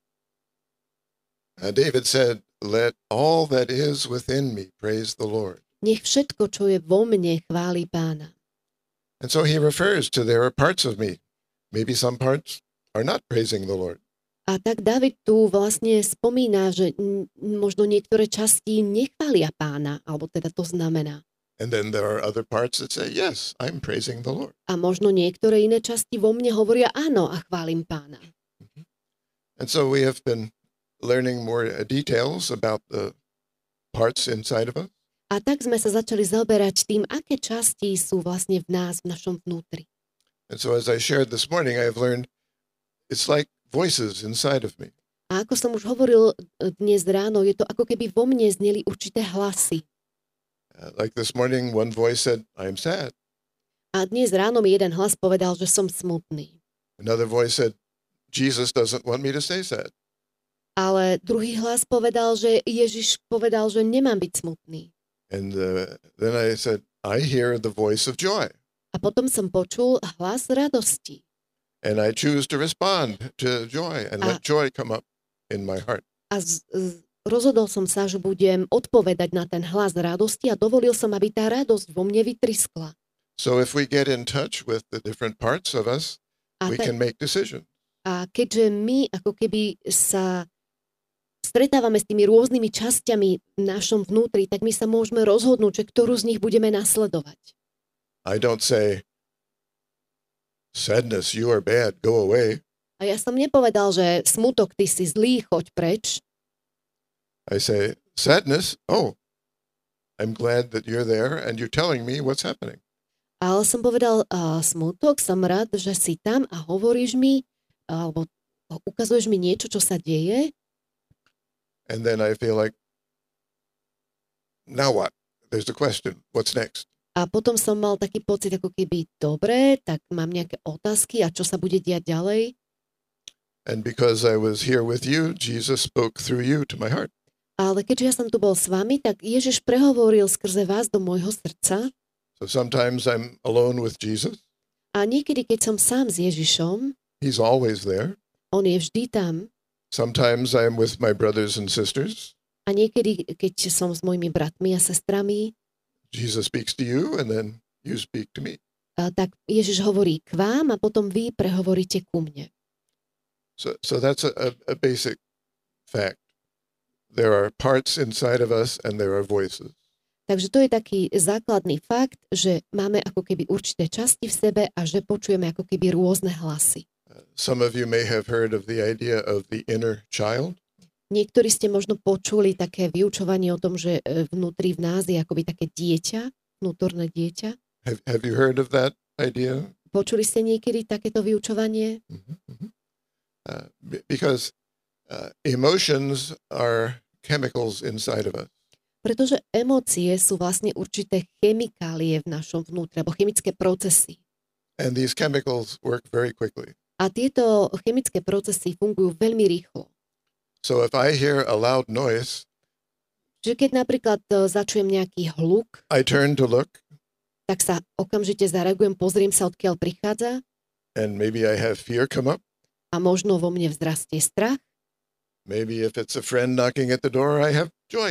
uh, David said, let all that is within me praise the Lord. nech všetko, čo je vo mne, chváli Pána. And so he refers to there are parts of me. Maybe some parts are not praising the Lord. A tak David tu vlastne spomína, že n- možno niektoré časti nechvália Pána, alebo teda to znamená. And then there are other parts that say, yes, I'm praising the Lord. A možno niektoré iné časti vo mne hovoria áno a chválim Pána. And so we have been learning more uh, details about the parts inside of us. A tak sme sa začali zaoberať tým, aké časti sú vlastne v nás, v našom vnútri. And so as I shared this morning, I have learned it's like voices inside of me. A ako som už hovoril e, dnes ráno, je to ako keby vo mne zneli určité hlasy. Uh, like this morning, one voice said, I am sad. A dnes ráno mi jeden hlas povedal, že som smutný. Another voice said, Jesus doesn't want me to stay sad. Ale druhý hlas povedal, že Ježiš povedal, že nemám byť smutný. And uh, then I said, I hear the voice of joy. A potom som počul hlas radosti. And I choose to respond to joy and let joy come up in my heart. A z, z, rozhodol som sa, že budem odpovedať na ten hlas radosti a dovolil som, aby tá radosť vo mne vytriskla. So if we get in touch with the different parts of us, A, we te, can make decisions. a keďže my ako keby sa stretávame s tými rôznymi časťami v našom vnútri, tak my sa môžeme rozhodnúť, že ktorú z nich budeme nasledovať. I don't say, sadness, you are bad, go away. A ja som nepovedal, že smutok, ty si zlý, choď preč. I say, sadness, oh, I'm glad that you're there and you're telling me what's happening. Ale som povedal, a smutok, som rád, že si tam a hovoríš mi, alebo ukazuješ mi niečo, čo sa deje. And then I feel like, now what? There's the question, what's next? A potom som mal taký pocit, ako keby, dobre, tak mám nejaké otázky a čo sa bude diať ďalej. And because I was here with you, Jesus spoke through you to my heart. Ale keďže ja som tu bol s vami, tak Ježiš prehovoril skrze vás do môjho srdca. So sometimes I'm alone with Jesus. A niekedy, keď som sám s Ježišom, He's always there. on je vždy tam. Sometimes I'm with my brothers and sisters. A niekedy, keď som s mojimi bratmi a sestrami, Jesus speaks to you and then you speak to me. a tak Ježiš hovorí k vám a potom vy prehovoríte ku mne. So, so that's a, a, a basic fact. There are parts inside of us and there are voices. Takže to je taký základný fakt, že máme ako keby určité časti v sebe a že počujeme ako keby rôzne hlasy. Uh, some of you may have heard of the idea of the inner child. Niektorí ste možno počuli také vyučovanie o tom, že e, vnútri v nás je akoby také dieťa, vnútorné dieťa. Have, have you heard of that idea? Počuli ste niekedy takéto vyučovanie? Mm-hmm. Uh, b- because uh, emotions are chemicals inside of us. Pretože emócie sú vlastne určité chemikálie v našom vnútri, alebo chemické procesy. And these chemicals work very quickly. A tieto chemické procesy fungujú veľmi rýchlo. So if I hear a loud noise, Čiže keď napríklad e, začujem nejaký hluk, I turn to look tak sa okamžite zareagujem, pozriem sa, odkiaľ prichádza and maybe I have fear come up. a možno vo mne vzrastie strach. Maybe if it's a friend knocking at the door, I have joy come up.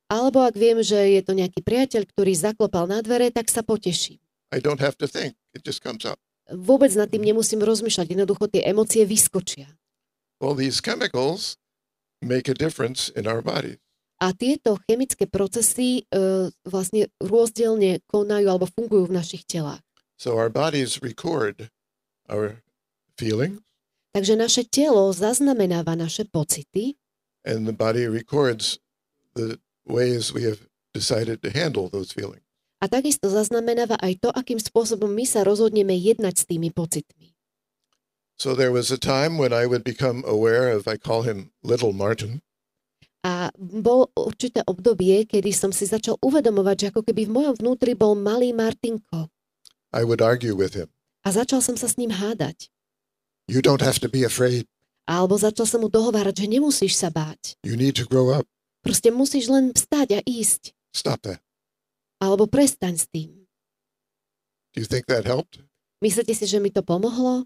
Alebo ak viem, že je to nejaký priateľ, ktorý zaklopal na dvere, tak sa poteším. I don't have to think. It just comes up. Vôbec nad tým nemusím rozmýšľať, jednoducho tie emócie vyskočia. Well, these chemicals make a difference in our bodies. A tieto chemické procesy e, vlastne rozdielne konajú alebo fungujú v našich telách. So our bodies record our feelings, Takže naše telo zaznamenáva naše pocity and the body records the ways we have decided to handle those feelings. a takisto zaznamenáva aj to, akým spôsobom my sa rozhodneme jednať s tými pocitmi. So there was a time when I would become aware of, I call him Little Martin. A bol určité obdobie, kedy som si začal uvedomovať, že ako keby v mojom vnútri bol malý Martinko. I would argue with him. A začal som sa s ním hádať. You don't have to be afraid. Alebo začal som mu dohovárať, že nemusíš sa báť. You need to grow up. Proste musíš len vstať a ísť. Stop that. Alebo prestaň s tým. Do you think that helped? Myslíte si, že mi to pomohlo?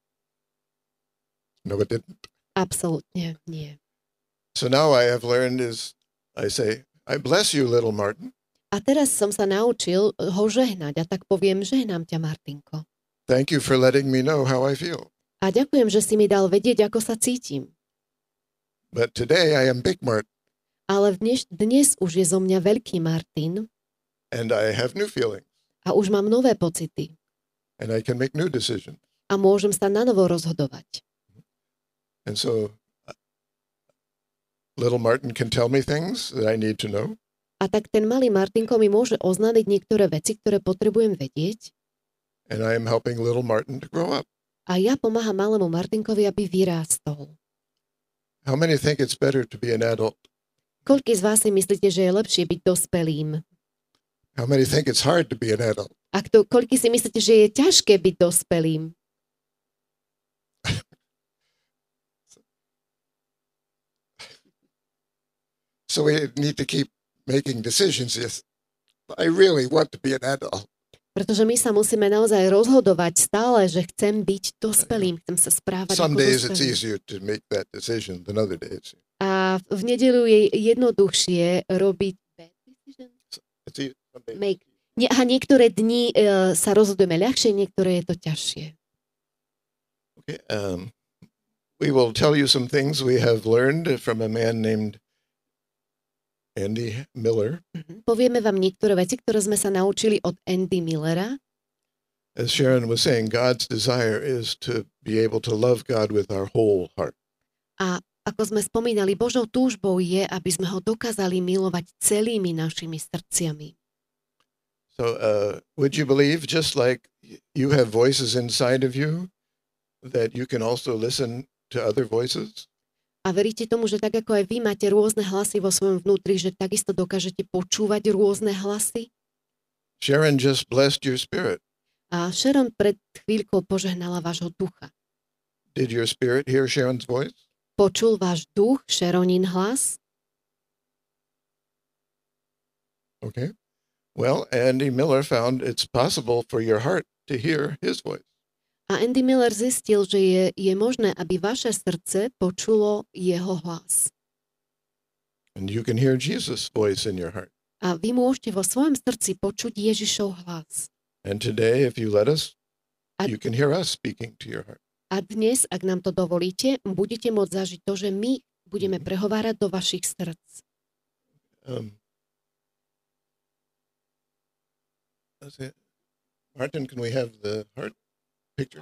No, it didn't. Absolútne nie. So now I have learned is, I say, I bless you, little Martin. A teraz som sa naučil ho žehnať a tak poviem, žehnám ťa, Martinko. Thank you for letting me know how I feel. A ďakujem, že si mi dal vedieť, ako sa cítim. But today I am Big Martin, Ale dnes, dnes už je zo mňa veľký Martin and I have new feelings, a už mám nové pocity. and I can make new decisions. A môžem sa na novo rozhodovať. And so uh, little Martin can tell me things that I need to know, A tak ten malý Martinko mi môže oznámiť niektoré veci, ktoré potrebujem vedieť. and I am helping little Martin to grow up. A ja pomáham malému Martinkovi, aby vyrástol. How many think it's better to be an adult? Koľký z vás si myslíte, že je lepšie byť dospelým? How many think it's hard to be an adult? A kto, koľký si myslíte, že je ťažké byť dospelým? So we need to keep making decisions. Yes, I really want to be an adult. Pretože my sa musíme naozaj rozhodovať stále, že chcem byť dospelým, chcem sa správať Some ako days it's dospelý. easier to make that decision than other days. A v nedeľu je jednoduchšie robiť bad decisions. It's e- some days. Make. Nie, a niektoré dni e, sa rozhodujeme ľahšie, niektoré je to ťažšie. Okay, um, we will tell you some things we have learned from a man named Andy Miller. Mhm. Povieme vám niektoré veci, ktoré sme sa naučili od Andy Millera. As Sharon was saying, God's desire is to be able to love God with our whole heart. A ako sme spomínali, Božou túžbou je, aby sme ho dokázali milovať celými našimi srdciami. So, uh, would you believe, just like you have voices inside of you, that you can also listen to other voices? A veríte tomu, že tak ako aj vy máte rôzne hlasy vo svojom vnútri, že takisto dokážete počúvať rôzne hlasy? Sharon just blessed your spirit. A Sharon pred chvíľkou požehnala vášho ducha. Did your spirit hear Sharon's voice? Počul váš duch Sharonin hlas? Okay. Well, Andy Miller found it's possible for your heart to hear his voice. A Andy Miller zistil, že je, je možné, aby vaše srdce počulo jeho hlas. And you can hear Jesus' voice in your heart. A vy môžete vo svojom srdci počuť Ježišov hlas. And today, if you let us, A- you can hear us speaking to your heart. A dnes, ak nám to dovolíte, budete môcť zažiť to, že my budeme prehovárať do vašich srdc. Um, let's see. Martin, can we have the heart picture?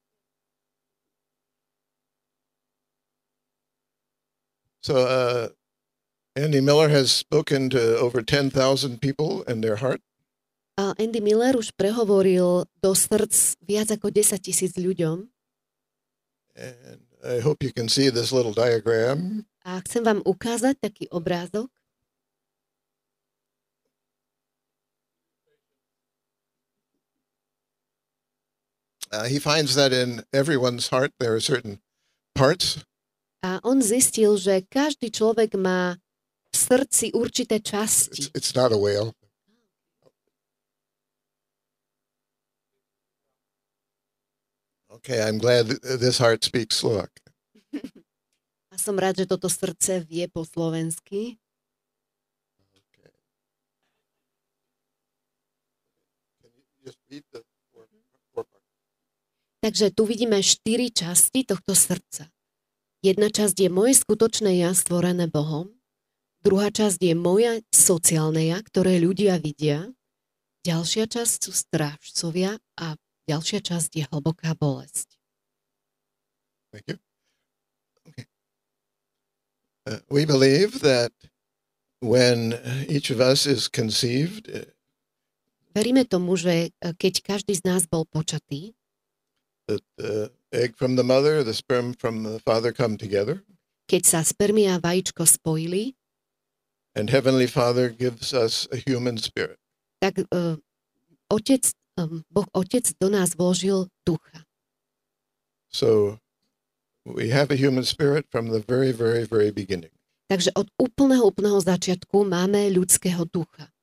So, uh, Andy Miller has spoken to over ten thousand people in their heart. A Andy Miller už prehovoril do srdc viac ako desať tisíc ľuďom. And I hope you can see this little diagram. A chcem vám ukázať taký obrázok. Uh, he finds that in everyone's heart there are certain parts, A on zistil, že každý človek má v srdci určité it's, časti. it's not a whale. Okay, I'm glad th- this heart speaks Slovak. A som rád, že toto srdce vie po slovensky. Takže tu vidíme štyri časti tohto srdca. Jedna časť je moje skutočné ja stvorené Bohom, druhá časť je moja sociálne ja, ktoré ľudia vidia, ďalšia časť sú strážcovia a ďalšia časť je hlboká bolesť. Thank you. Okay. Uh, we believe that when each of us is conceived, uh, Veríme tomu, že keď každý z nás bol počatý, that the egg from the mother, the sperm from the father come together, keď sa spermia a vajíčko spojili, and Heavenly Father gives us a human spirit. tak uh, otec, um, Boh Otec do nás vložil ducha. So we have a human spirit from the very, very, very beginning. Takže od úplného, úplného začiatku máme ľudského ducha.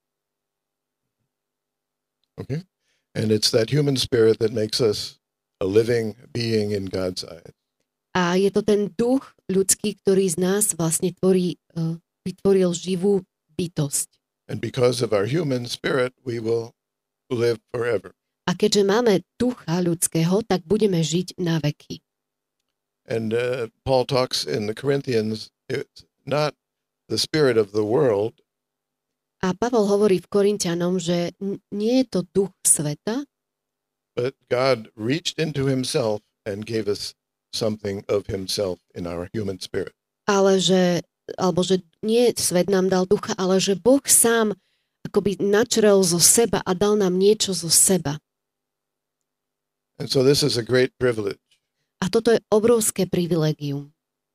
Okay? And it's that human spirit that makes us a living being in God's eyes. A je to ten duch ľudský, ktorý z nás vlastne tvorí, uh, vytvoril živú bytosť. And because of our human spirit, we will live forever. A keďže máme ducha ľudského, tak budeme žiť na veky. And uh, Paul talks in the Corinthians, it's not the spirit of the world, A Pavol hovorí v Korinťanom, že n- nie je to duch sveta, but God reached into himself and gave us something of himself in our human spirit. ale že, alebo že nie svet nám dal ducha, ale že Boh sám akoby načrel zo seba a dal nám niečo zo seba. And so this is a great privilege. A toto je obrovské privilegium.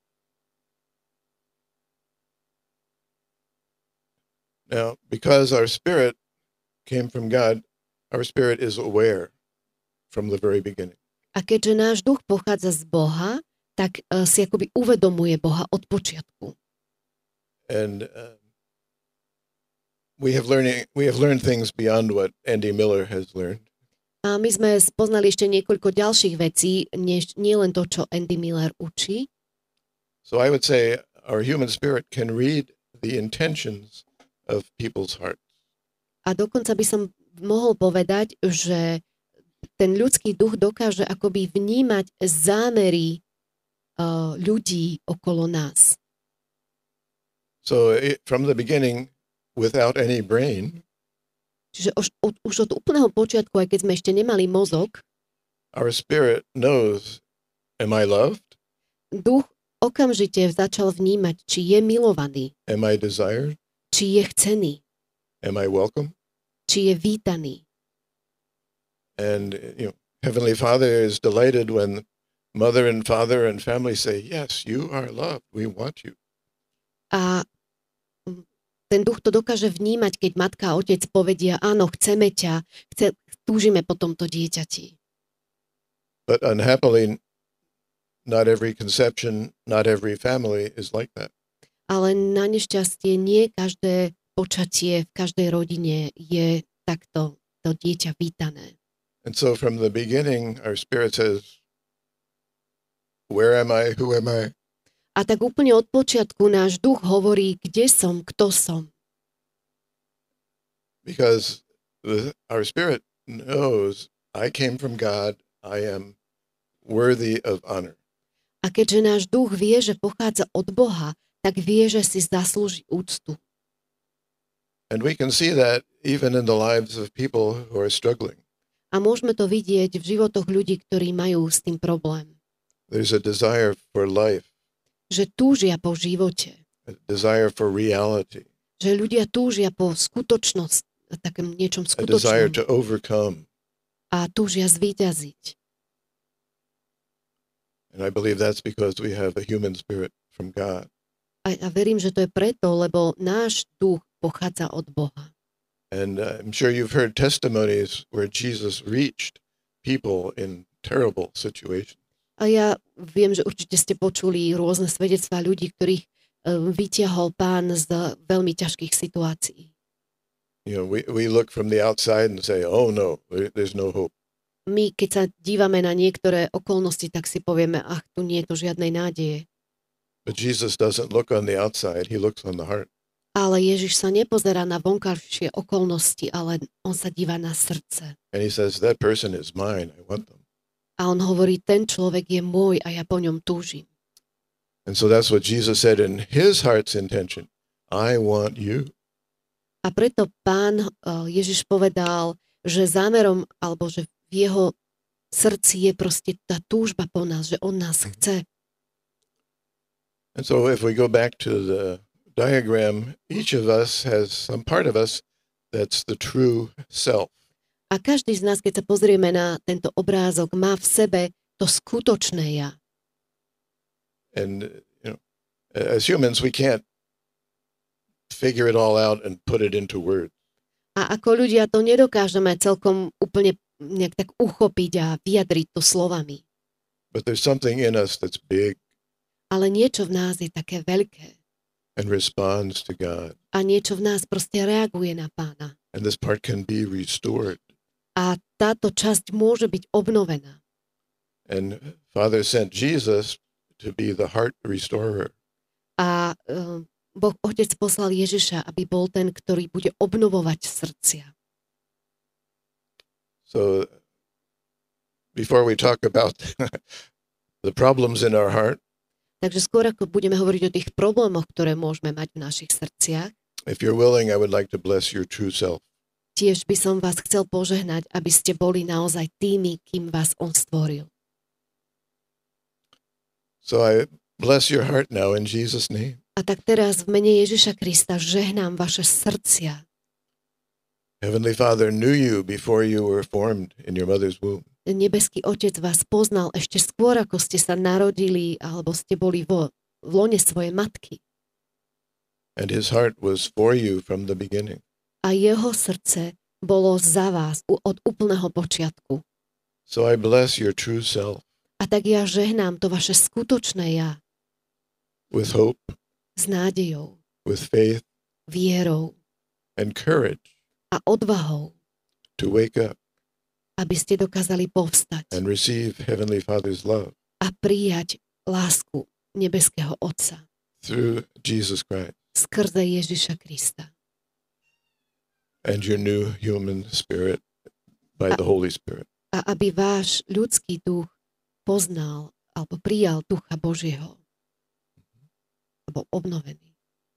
Now, because our spirit came from God, our spirit is aware from the very beginning. A keďže náš duch pochádza z Boha, tak uh, si akoby uvedomuje Boha od počiatku. And uh, we have learning we have learned things beyond what Andy Miller has learned. A my sme spoznali ešte niekoľko ďalších vecí, než nie len to, čo Andy Miller učí. So I would say our human spirit can read the intentions of people's hearts. A dokonca by som mohol povedať, že ten ľudský duch dokáže akoby vnímať zámery uh, ľudí okolo nás. So it, from the beginning, without any brain, Čiže už od, už od úplného počiatku, aj keď sme ešte nemali mozog, our spirit knows, am I loved? duch okamžite začal vnímať, či je milovaný, Am I desired? či je chcený, Am I welcome? či je vítaný. And you know, Heavenly Father is delighted when mother and father and family say, yes, you are loved. We want you. A ten duch to dokáže vnímať, keď matka a otec povedia, áno, chceme ťa, chce, túžime po tomto dieťati. But unhappily, not every conception, not every family is like that. Ale na nešťastie nie každé počatie v každej rodine je takto to dieťa vítané. And so from the beginning, our spirit says, where am I? Who am I? A tak úplne od počiatku náš duch hovorí, kde som, kto som. Because the, our spirit knows I came from God. I am worthy of honor. A keďže náš duch vie, že pochádza od Boha, tak vie, že si zaslúži úctu. And we can see that even in the lives of people who are struggling. A môžeme to vidieť v životoch ľudí, ktorí majú s tým problém. There's a desire for life, Že túžia po živote. a desire for reality, Že ľudia túžia po skutočnosť, takém niečom a desire skutočnom. to overcome. A túžia zvíťaziť. And I believe that's because we have a human spirit from God. A, a verím, že to je preto, lebo náš duch pochádza od Boha. And uh, I'm sure you've heard testimonies where Jesus reached people in terrible situations. A ja viem, že určite ste počuli rôzne svedectvá ľudí, ktorých um, vytiahol Pán z veľmi ťažkých situácií. You know, we, we look from the outside and say, oh no, there, there's no hope. My, keď sa dívame na niektoré okolnosti, tak si povieme, ach, tu nie je to žiadnej nádeje. But Jesus doesn't look on the outside, he looks on the heart. Ale Ježiš sa nepozerá na vonkajšie okolnosti, ale on sa díva na srdce. And he says, that person is mine, I want them. A on hovorí, ten človek je môj a ja po ňom túžim. And so that's what Jesus said in his heart's intention. I want you. A preto pán Ježiš povedal, že zámerom, alebo že v jeho srdci je proste tá túžba po nás, že on nás chce. And so if we go back to the diagram, each of us has some part of us that's the true self. A každý z nás, keď sa pozrieme na tento obrázok, má v sebe to skutočné ja. And you know, as humans, we can't figure it all out and put it into words. A ako ľudia to nedokážeme celkom úplne nejak tak uchopiť a vyjadriť to slovami. But there's something in us that's big Ale niečo v nás je také veľké. and responds to God. A niečo v nás proste reaguje na pána. And this part can be restored. A táto časť môže byť obnovená. And Father sent Jesus to be the heart restorer. A uh, Boh Otec poslal Ježiša, aby bol ten, ktorý bude obnovovať srdcia. So before we talk about the problems in our heart, Takže skôr ako budeme hovoriť o tých problémoch, ktoré môžeme mať v našich srdciach, if you're willing, I would like to bless your true self. tiež by som vás chcel požehnať, aby ste boli naozaj tými, kým vás on stvoril. So I bless your heart now in Jesus' name. A tak teraz v mene Ježiša Krista žehnám vaše srdcia. Heavenly Father knew you before you were formed in your mother's womb. Nebeský Otec vás poznal ešte skôr, ako ste sa narodili alebo ste boli vo, v lone svojej matky. And his heart was for you from the beginning. A jeho srdce bolo za vás u- od úplného počiatku. So I bless your true self A tak ja žehnám to vaše skutočné ja with hope, s nádejou, with faith, vierou and courage a odvahou, to wake up aby ste dokázali povstať and receive Heavenly Father's love a prijať lásku nebeského Otca through Jesus Christ skrze Ježiša Krista. and your new human spirit by the Holy Spirit. A aby váš ľudský duch poznal alebo prijal ducha Božieho. Alebo obnovený.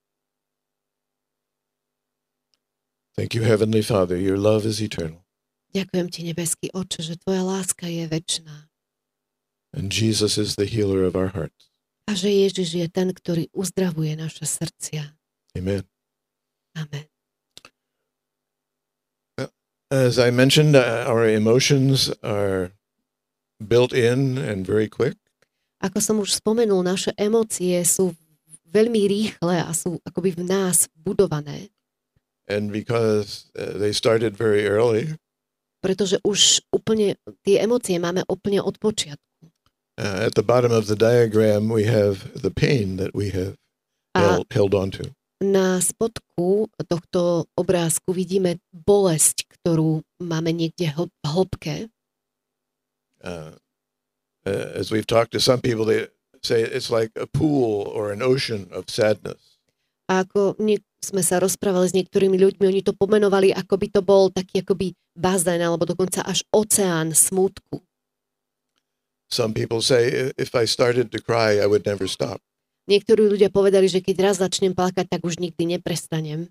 Thank you, Heavenly Father. Your love is eternal. Ďakujem ti, nebeský Otče, že tvoja láska je večná. And Jesus is the healer of our hearts. A že Ježiš je ten, ktorý uzdravuje naše srdcia. Amen. Amen. As I mentioned, uh, our emotions are built in and very quick. Ako som už spomenul, naše emócie sú veľmi rýchle a sú akoby v nás budované, And because uh, they started very early, pretože už úplne tie emócie máme úplne od počiatku. uh, at the bottom of the diagram, we have the pain that we have A held, held on to. na spodku tohto obrázku vidíme bolesť, ktorú máme niekde hl- v hĺbke. Uh, uh, as we've talked to some people, they say it's like a pool or an ocean of sadness. A ako nie, sme sa rozprávali s niektorými ľuďmi, oni to pomenovali, ako by to bol taký akoby bazén, alebo dokonca až oceán smútku. Some people say if I started to cry, I would never stop. Niektorí ľudia povedali, že keď raz začnem plakať, tak už nikdy neprestanem.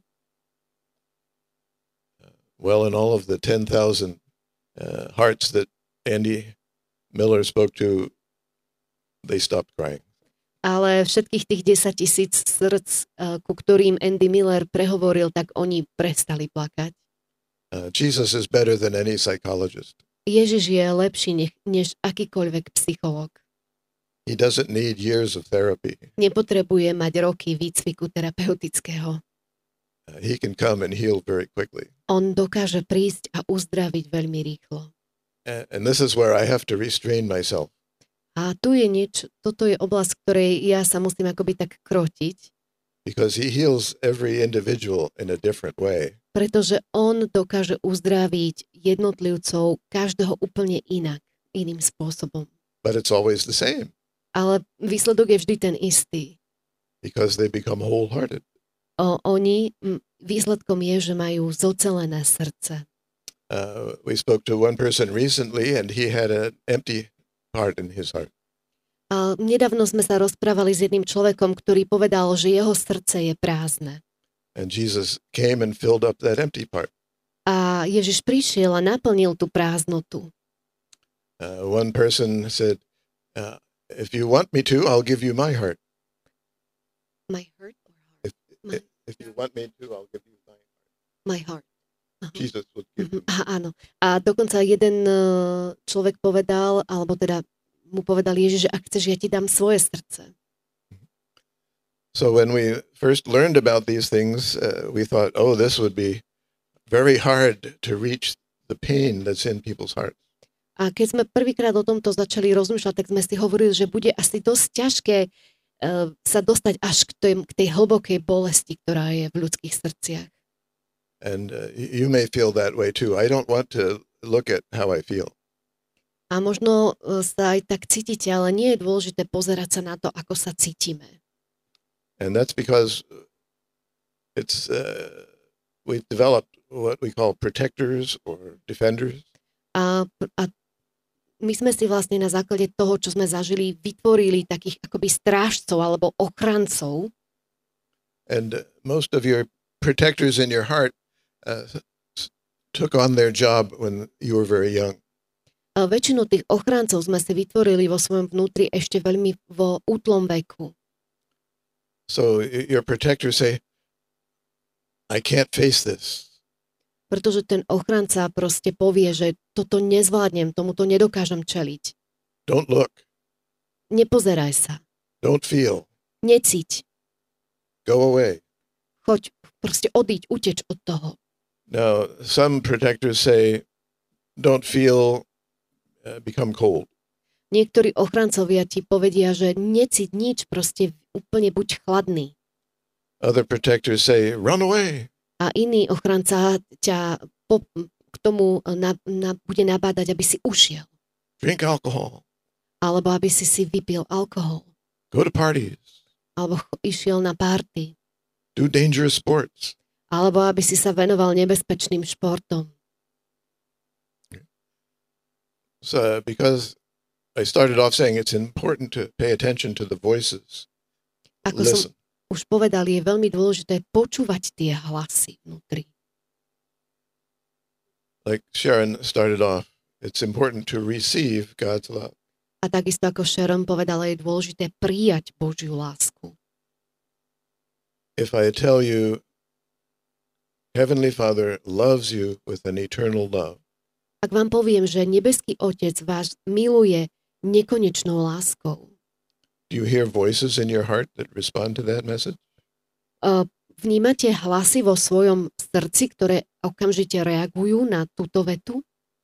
Well, in all of the ten thousand uh, hearts that Andy Miller spoke to, they stopped crying. Ale všetkých tých desať tisíc srdc, uh, ku ktorým Andy Miller prehovoril, tak oni prestali plakať. Uh, Jesus is better than any psychologist. Ježiš je lepší než, než akýkoľvek psychológ. He doesn't need years of therapy. Nepotrebuje mať roky výcviku terapeutického. Uh, he can come and heal very quickly. On dokáže prísť a uzdraviť veľmi rýchlo. And, and this is where I have to restrain myself. A tu je niečo, toto je oblasť, ktorej ja sa musím akoby tak krotiť, Because he heals every individual in a different way. pretože on dokáže uzdraviť jednotlivcov každého úplne inak, iným spôsobom. But it's always the same Ale výsledok je vždy ten istý. because they become wholehearted. O, oni, m, výsledkom je, že majú zocelené srdce. Uh, we spoke to one person recently and he had an empty part in his heart. A nedávno sme sa rozprávali s jedným človekom, ktorý povedal, že jeho srdce je prázdne. And Jesus came and filled up that empty part. A Ježiš prišiel a naplnil tú prázdnotu. Uh, one person said, uh, if you want me to, I'll give you my heart. My heart or heart? If, My- if, if you want me to, I'll give you my heart. My heart. Aha. Jesus would give Mhm. him. Aha, áno. A dokonca jeden uh, človek povedal, alebo teda mu povedal Ježiš, že ak chceš, ja ti dám svoje srdce. So when we first learned about these things, uh, we thought, oh, this would be very hard to reach the pain that's in people's hearts. A keď sme prvýkrát o tomto začali rozmýšľať, tak sme si hovorili, že bude asi dosť ťažké uh, sa dostať až k tej, k tej hlbokej bolesti, ktorá je v ľudských srdciach. And uh, y- you may feel that way too. I don't want to look at how I feel. A možno uh, sa aj tak cítite, ale nie je dôležité pozerať sa na to, ako sa cítime. And that's because it's uh, we've developed what we call protectors or defenders. A, a my sme si vlastne na základe toho, čo sme zažili, vytvorili takých akoby strážcov alebo ochrancov. And uh, most of your protectors in your heart uh, s- took on their job when you were very young. A väčšinu tých ochrancov sme si vytvorili vo svojom vnútri ešte veľmi vo útlom veku. So y- your protectors say, I can't face this. Pretože ten ochranca proste povie, že toto nezvládnem, tomuto nedokážem čeliť. Don't look. Nepozeraj sa, Don't feel. necíť, Go away. choď, proste odíď, uteč od toho. Now, some protectors say, don't feel, uh, become cold. Niektorí ochrancovia ti povedia, že necíť nič, proste úplne buď chladný. Other protectors say, run away. A iný ochranca ťa po, k tomu na, na, bude nabádať, aby si ušiel. Drink alcohol. Alebo aby si si vypil alkohol. Go to parties. Alebo ch- išiel na párty. Do dangerous sports. Alebo aby si sa venoval nebezpečným športom. So, because I started off saying it's important to pay attention to the voices. Ako som Listen. už povedal, je veľmi dôležité počúvať tie hlasy vnútri. Like Sharon started off, it's important to receive God's love. A takisto ako Sharon povedala, je dôležité prijať Božiu lásku. If I tell you, Heavenly Father loves you with an eternal love, Ak vám poviem, že nebeský Otec vás miluje nekonečnou láskou, do you hear voices in your heart that respond to that message? uh, vnímate hlasy vo svojom srdci, ktoré okamžite reagujú na túto vetu?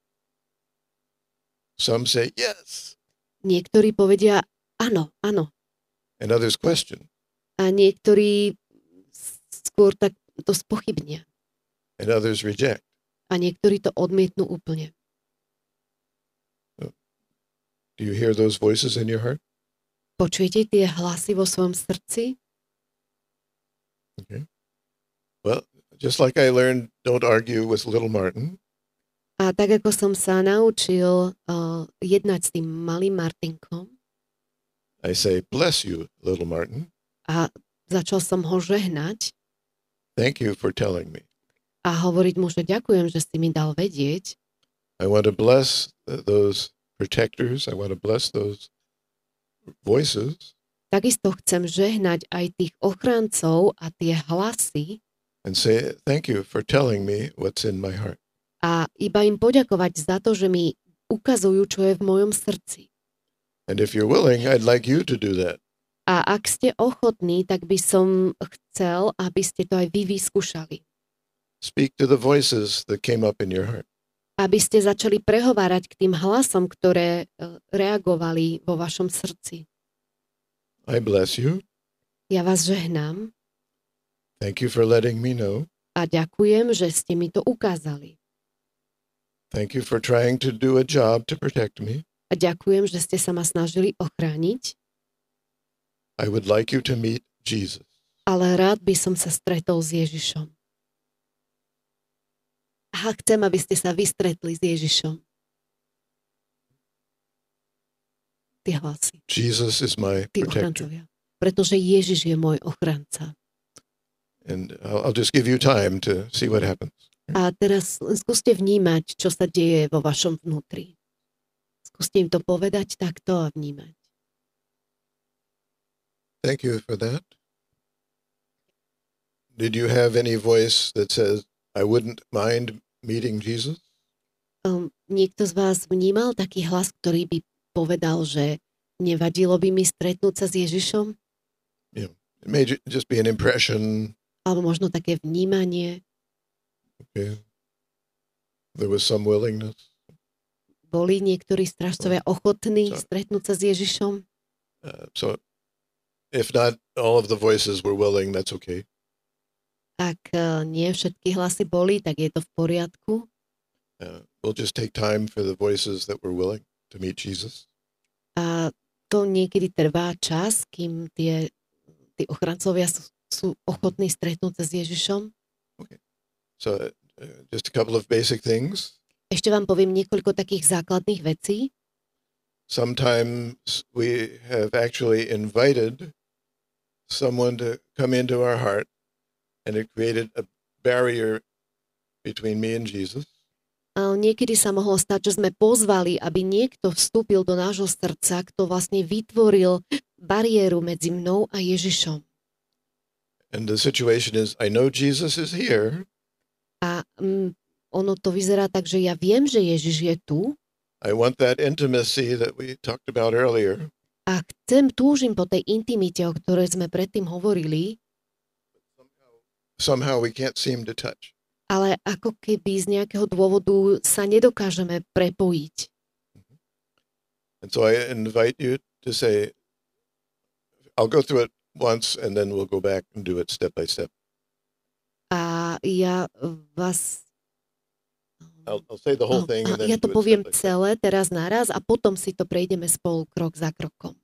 Some say yes, Niektorí povedia áno, áno. and others question, A niektorí skôr tak to spochybnia. and others reject. A niektorí to odmietnú úplne. Do you hear those voices in your heart? Počujete tie hlasy vo svojom srdci? Well, just like I learned, don't argue with little Martin. A tak ako som sa naučil uh, jednať s tým malým Martinkom I say, bless you, little Martin. a začal som ho žehnať Thank you for telling me. a hovoriť mu, že ďakujem, že si mi dal vedieť. I want to bless th- those protectors. I want to bless those voices Takisto chcem žehnať aj tých ochrancov a tie hlasy and say, thank you for telling me what's in my heart. a iba im poďakovať za to, že mi ukazujú, čo je v mojom srdci. And if you're willing, I'd like you to do that. A ak ste ochotní, tak by som chcel, aby ste to aj vy vyskúšali. Speak to the voices that came up in your heart. Aby ste začali prehovárať k tým hlasom, ktoré e, reagovali vo vašom srdci. I bless you. Ja vás žehnám Thank you for letting me know. a ďakujem, že ste mi to ukázali. Thank you for trying to do a job to protect me. A ďakujem, že ste sa ma snažili ochrániť, I would like you to meet Jesus. ale rád by som sa stretol s Ježišom. A chcem, aby ste sa vystretli s Ježišom. tie hlasy, Jesus is my tí protector. ochrancovia. Pretože Ježiš je môj ochranca. And I'll, I'll just give you time to see what happens. A teraz skúste vnímať, čo sa deje vo vašom vnútri. Skúste im to povedať takto a vnímať. Thank you for that. Did you have any voice that says, I wouldn't mind meeting Jesus? Um, niekto z vás vnímal taký hlas, ktorý by povedal, že nevadilo by mi stretnúť sa s Ježišom? It may ju- just be an impression. Alebo možno také vnímanie. Okay. There was some willingness. Boli niektorí strážcovia ochotní Sorry. stretnúť sa s Ježišom? Uh, so if not all of the voices were willing, that's okay. Ak uh, nie všetky hlasy boli, tak je to v poriadku. Uh, we'll just take time for the voices that were willing to meet Jesus. A to niekedy trvá čas, kým tie, tí ochrancovia sú, sú ochotní stretnúť sa s Ježišom. So uh, just a couple of basic things. Ešte vám poviem niekoľko takých základných vecí. Sometimes we have actually invited someone to come into our heart, and it created a barrier between me and Jesus. A niekedy sa mohlo stať, že sme pozvali, aby niekto vstúpil do nášho srdca, kto vlastne vytvoril bariéru medzi mnou a Ježišom. And the situation is, I know Jesus is here. A mm, ono to vyzerá tak, že ja viem, že Ježiš je tu I want that intimacy that we talked about earlier. a chcem, túžim po tej intimite, o ktorej sme predtým hovorili, Somehow we can't seem to touch. ale ako keby z nejakého dôvodu sa nedokážeme prepojiť. And so I invite you to say, I'll go through it once and then we'll go back and do it step by step. A ja vás... I'll, I'll say the whole Oh, thing and a then ja to do it poviem step by step. celé teraz naraz a potom si to prejdeme spolu krok za krokom.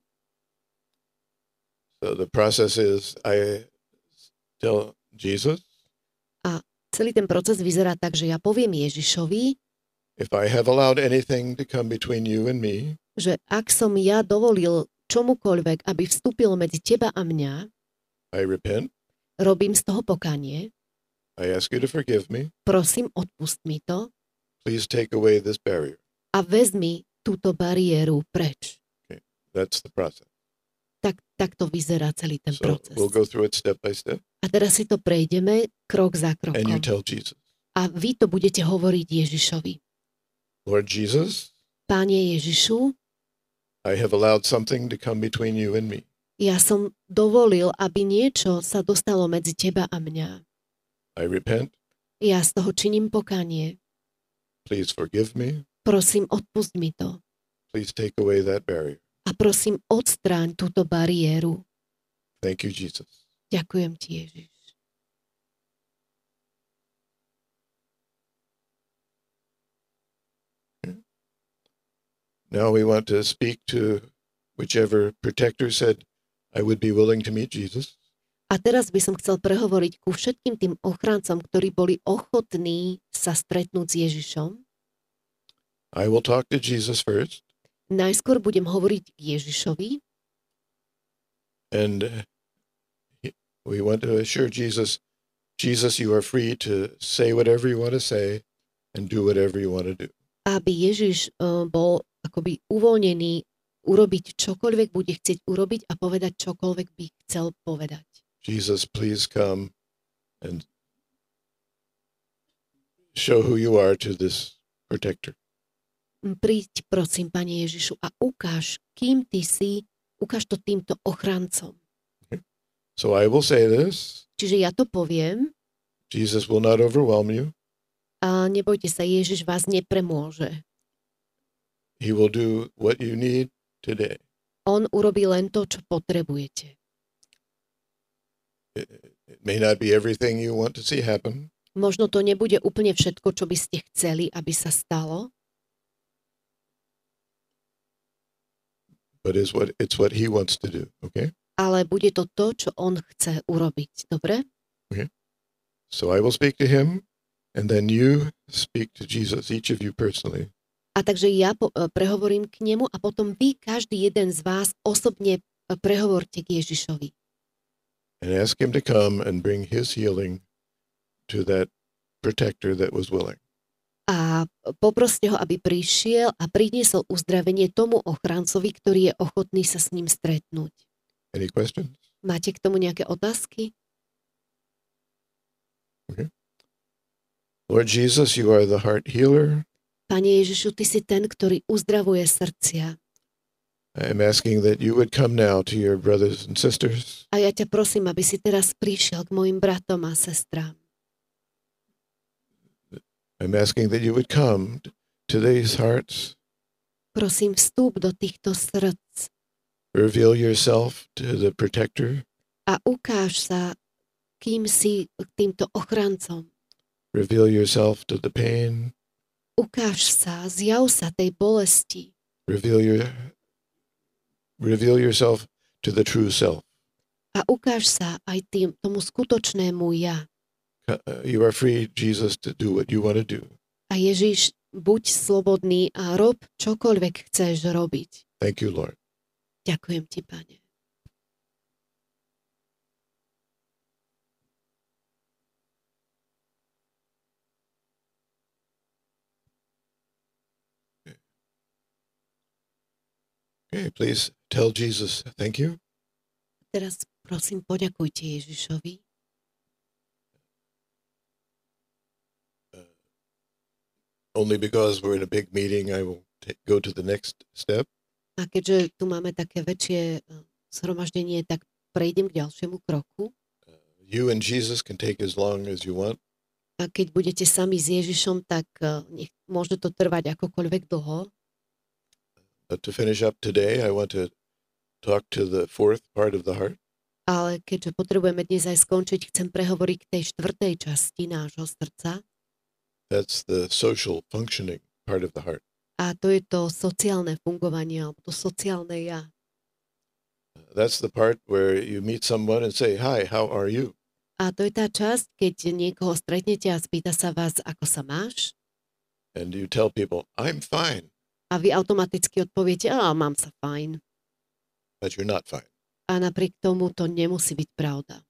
So the process is, I tell Jesus, Celý ten proces vyzerá tak, že ja poviem Ježišovi, if I have allowed anything to come between you and me, že ak som ja dovolil čomukoľvek, aby vstúpil medzi teba a mňa, I repent. robím z toho pokanie, I ask you to forgive me. prosím, odpust mi to Please take away this barrier. a vezmi túto bariéru preč. That's the process. Tak, tak to vyzerá celý ten So proces. we'll go through it step by step. A teraz si to prejdeme krok za And you krokom. tell Jesus, A vy to budete hovoriť Ježišovi. Lord Jesus, Páne Ježišu, I have allowed something to come between you and me. ja som dovolil, aby niečo sa dostalo medzi teba a mňa. I repent. Ja z toho činím pokanie. Please forgive me. Prosím, odpust mi to. Please take away that barrier. A prosím, odstráň túto bariéru. Thank you, Jesus. Ďakujem ti, Ježiš. Now we want to speak to whichever protector said, I would be willing to meet Jesus. A teraz by som chcel prehovoriť ku všetkým tým ochráncom, ktorí boli ochotní sa stretnúť s Ježišom. I will talk to Jesus first, Najskôr budem hovoriť k Ježišovi and uh, he- we want to assure Jesus, Jesus, you are free to say whatever you want to say and do whatever you want to do. aby Ježiš uh, bol akoby uvoľnený urobiť čokoľvek bude chcieť urobiť a povedať čokoľvek by chcel povedať. Jesus, please come and show who you are to this protector. Príď, prosím, Pane Ježišu, a ukáž, kým ty si, ukáž to týmto ochrancom. So I will say this. Čiže ja to poviem Jesus will not overwhelm you. a nebojte sa, Ježiš vás nepremôže. He will do what you need today. On urobí len to, čo potrebujete. It, it may not be everything you want to see happen, Možno to nebude úplne všetko, čo by ste chceli, aby sa stalo, but is what it's what he wants to do. Okay. ale bude to to, čo on chce urobiť. Dobre? So I will speak to him, and then you speak to Jesus, each of you personally. A A takže ja po, prehovorím k nemu a potom vy, každý jeden z vás osobne prehovorte k Ježišovi. And ask him to come and bring his healing to that protector that was willing. A poproste ho, aby prišiel a priniesol uzdravenie tomu ochrancovi, ktorý je ochotný sa s ním stretnúť. Any questions? Máte k tomu nejaké otázky? Okay. Lord Jesus, you are the heart healer. Pane Ježišu, ty si ten, ktorý uzdravuje srdcia. I'm asking that you would come now to your brothers and sisters. A ja ťa prosím, aby si teraz prišiel k mojim bratom a sestrám. I'm asking that you would come to these hearts. Prosím, vstúp do týchto srdc Reveal yourself to the protector. a ukáž sa, kým si k týmto ochrancom. Reveal yourself to the pain. Ukáž sa, zjav sa tej bolesti. Reveal your reveal yourself to the true self. A ukáž sa aj tým, tomu skutočnému ja. Uh, You are free, Jesus, to do what you want to do. A Ježiš, buď slobodný a rob čokoľvek chceš robiť. Thank you, Lord. Ďakujem ti, Pane. Okay, please tell Jesus thank you. Teraz prosím, poďakujte Ježišovi. Only because we're in a big meeting, I will t- go to the next step. A keďže tu máme také väčšie eh, zhromaždenie, tak prejdem k ďalšiemu kroku. You and Jesus can take as long as you want. A keď budete sami s Ježišom, tak eh, nech, môže to trvať akokoľvek dlho. But to finish up today, I want to talk to the fourth part of the heart. Ale keďže potrebujeme dnes aj skončiť, chcem prehovoriť k tej štvrtej časti nášho srdca. That's the social functioning part of the heart. A to je to sociálne fungovanie, alebo to sociálne ja. That's the part where you meet someone and say, "Hi, how are you?" A to je tá časť, keď niekoho stretnete a spýta sa vás, ako sa máš. And you tell people, "I'm fine," A vy automaticky odpoviete, a mám sa fajn. but you're not fine. A napriek tomu to nemusí byť pravda.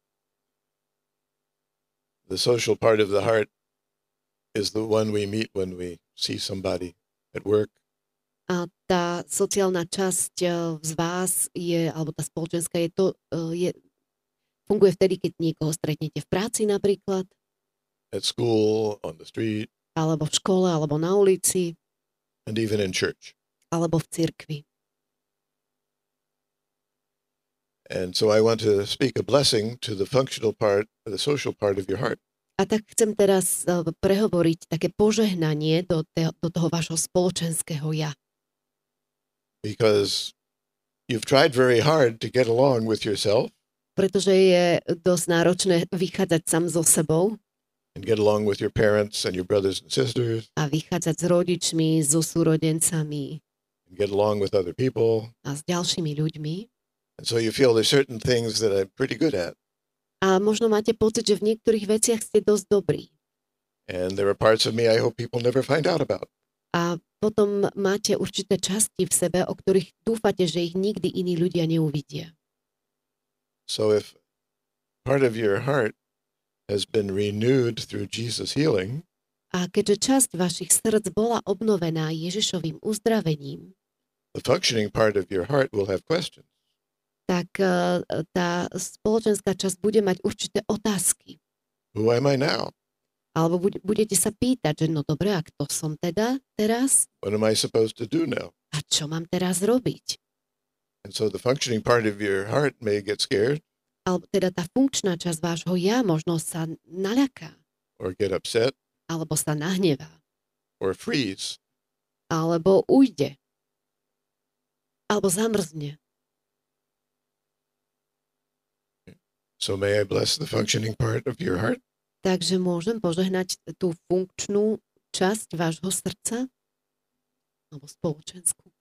The social part of the heart is the one we meet when we see somebody at work. A tá sociálna časť eh, z vás je, alebo tá spoločenská je to, eh, je, funguje vtedy, keď niekoho stretnete v práci napríklad, At school, on the street, alebo v škole, alebo na ulici, and even in church. alebo v cirkvi. And so I want to speak a blessing to the functional part, the social part of your heart. A tak chcem teraz eh, prehovoriť také požehnanie do, te, do toho vášho spoločenského ja. Because you've tried very hard to get along with yourself Pretože je dosť náročné vychádzať sám so sebou and get along with your parents and your brothers and sisters a vychádzať s rodičmi, so súrodencami and get along with other people. a s ďalšími ľuďmi. And so you feel there's certain things that I'm pretty good at. A možno máte pocit, že v niektorých veciach ste dosť dobrí. And there are parts of me I hope people never find out about. A potom máte určité časti v sebe, o ktorých dúfate, že ich nikdy iní ľudia neuvidia. So if part of your heart has been renewed through Jesus' healing, A keďže časť vašich srdc bola obnovená Ježišovým uzdravením, the functioning part of your heart will have questions. tak eh, tá spoločenská časť bude mať určité otázky. Who am I now? Alebo bude- budete sa pýtať, že no dobre, a kto som teda teraz? What am I supposed to do now? A čo mám teraz robiť? And so the functioning part of your heart may get scared Alebo teda tá funkčná časť vášho ja možno sa naľaká, or get upset alebo sa nahnevá, or freeze. alebo ujde, alebo zamrzne. So may I bless the functioning part of your heart? Takže môžem požehnať tú funkčnú časť vášho srdca, alebo spoločenskú.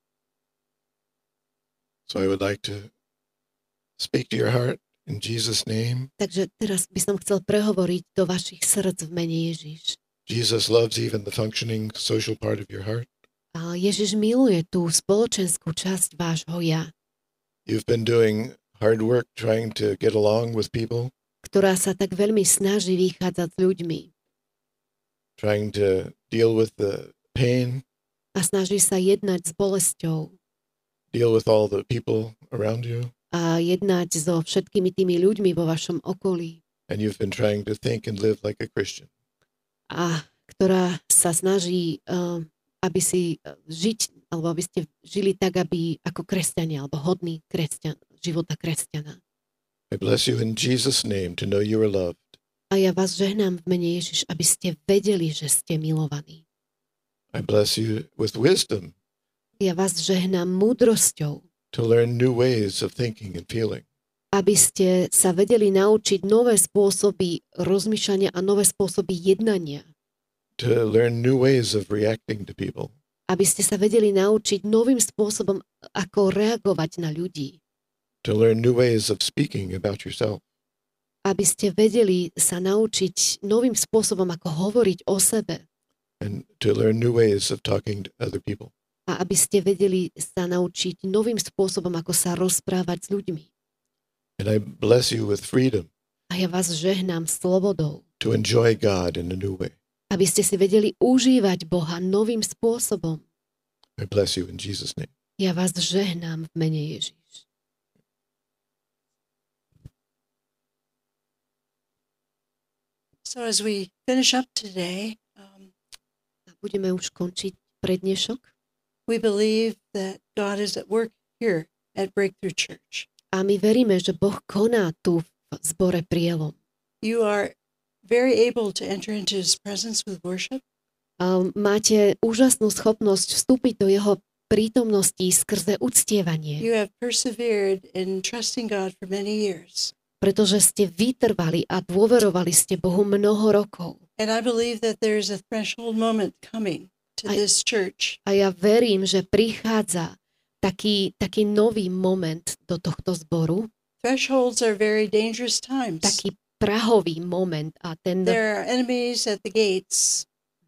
So I would like to speak to your heart in Jesus' name. Takže teraz by som chcel prehovoriť do vašich srdc v mene Ježiš. Jesus loves even the functioning social part of your heart. A Ježiš miluje tú spoločenskú časť vášho ja, You've been doing hard work trying to get along with people, ktorá sa tak veľmi snaží vychádzať s ľuďmi trying to deal with the pain, a snaží sa jednať s bolesťou deal with all the people around you. a jednať so všetkými tými ľuďmi vo vašom okolí And you've been trying to think and live like a Christian. a ktorá sa snaží, uh, aby si uh, žiť, alebo aby ste žili tak, aby ako kresťania, alebo hodný kresťan, života kresťana. I bless you in Jesus' name to know you are loved. A ja vás žehnám v mene Ježiš, aby ste vedeli, že ste milovaní. I bless you with wisdom Ja vás žehnám múdrosťou, to learn new ways of thinking and feeling. aby ste sa vedeli naučiť nové spôsoby rozmýšľania a nové spôsoby jednania. To learn new ways of reacting to people. Aby ste sa vedeli naučiť novým spôsobom, ako reagovať na ľudí. To learn new ways of speaking about yourself. Aby ste vedeli sa naučiť novým spôsobom, ako hovoriť o sebe. And to learn new ways of talking to other people. A aby ste vedeli sa naučiť novým spôsobom, ako sa rozprávať s ľuďmi. And I bless you with freedom A ja vás žehnám slobodou, to enjoy God in a new way. aby ste si vedeli užívať Boha novým spôsobom. I bless you in Jesus' name. Ja vás žehnám v mene Ježiš. So as we finish up today, um, A budeme už končiť prednešok. we believe that God is at work here at Breakthrough Church. A my veríme, že Boh koná tu v zbore Prielom. You are very able to enter into His presence with worship. A máte úžasnú schopnosť vstúpiť do jeho prítomnosti skrze uctievanie, You have persevered in trusting God for many years. pretože ste vytrvali a dôverovali ste Bohu mnoho rokov. And I believe that there is a threshold moment coming to I- this church A ja verím, že prichádza taký, taký nový moment do tohto zboru, Thresholds are very dangerous times. taký prahový moment a ten, There are enemies at the gates.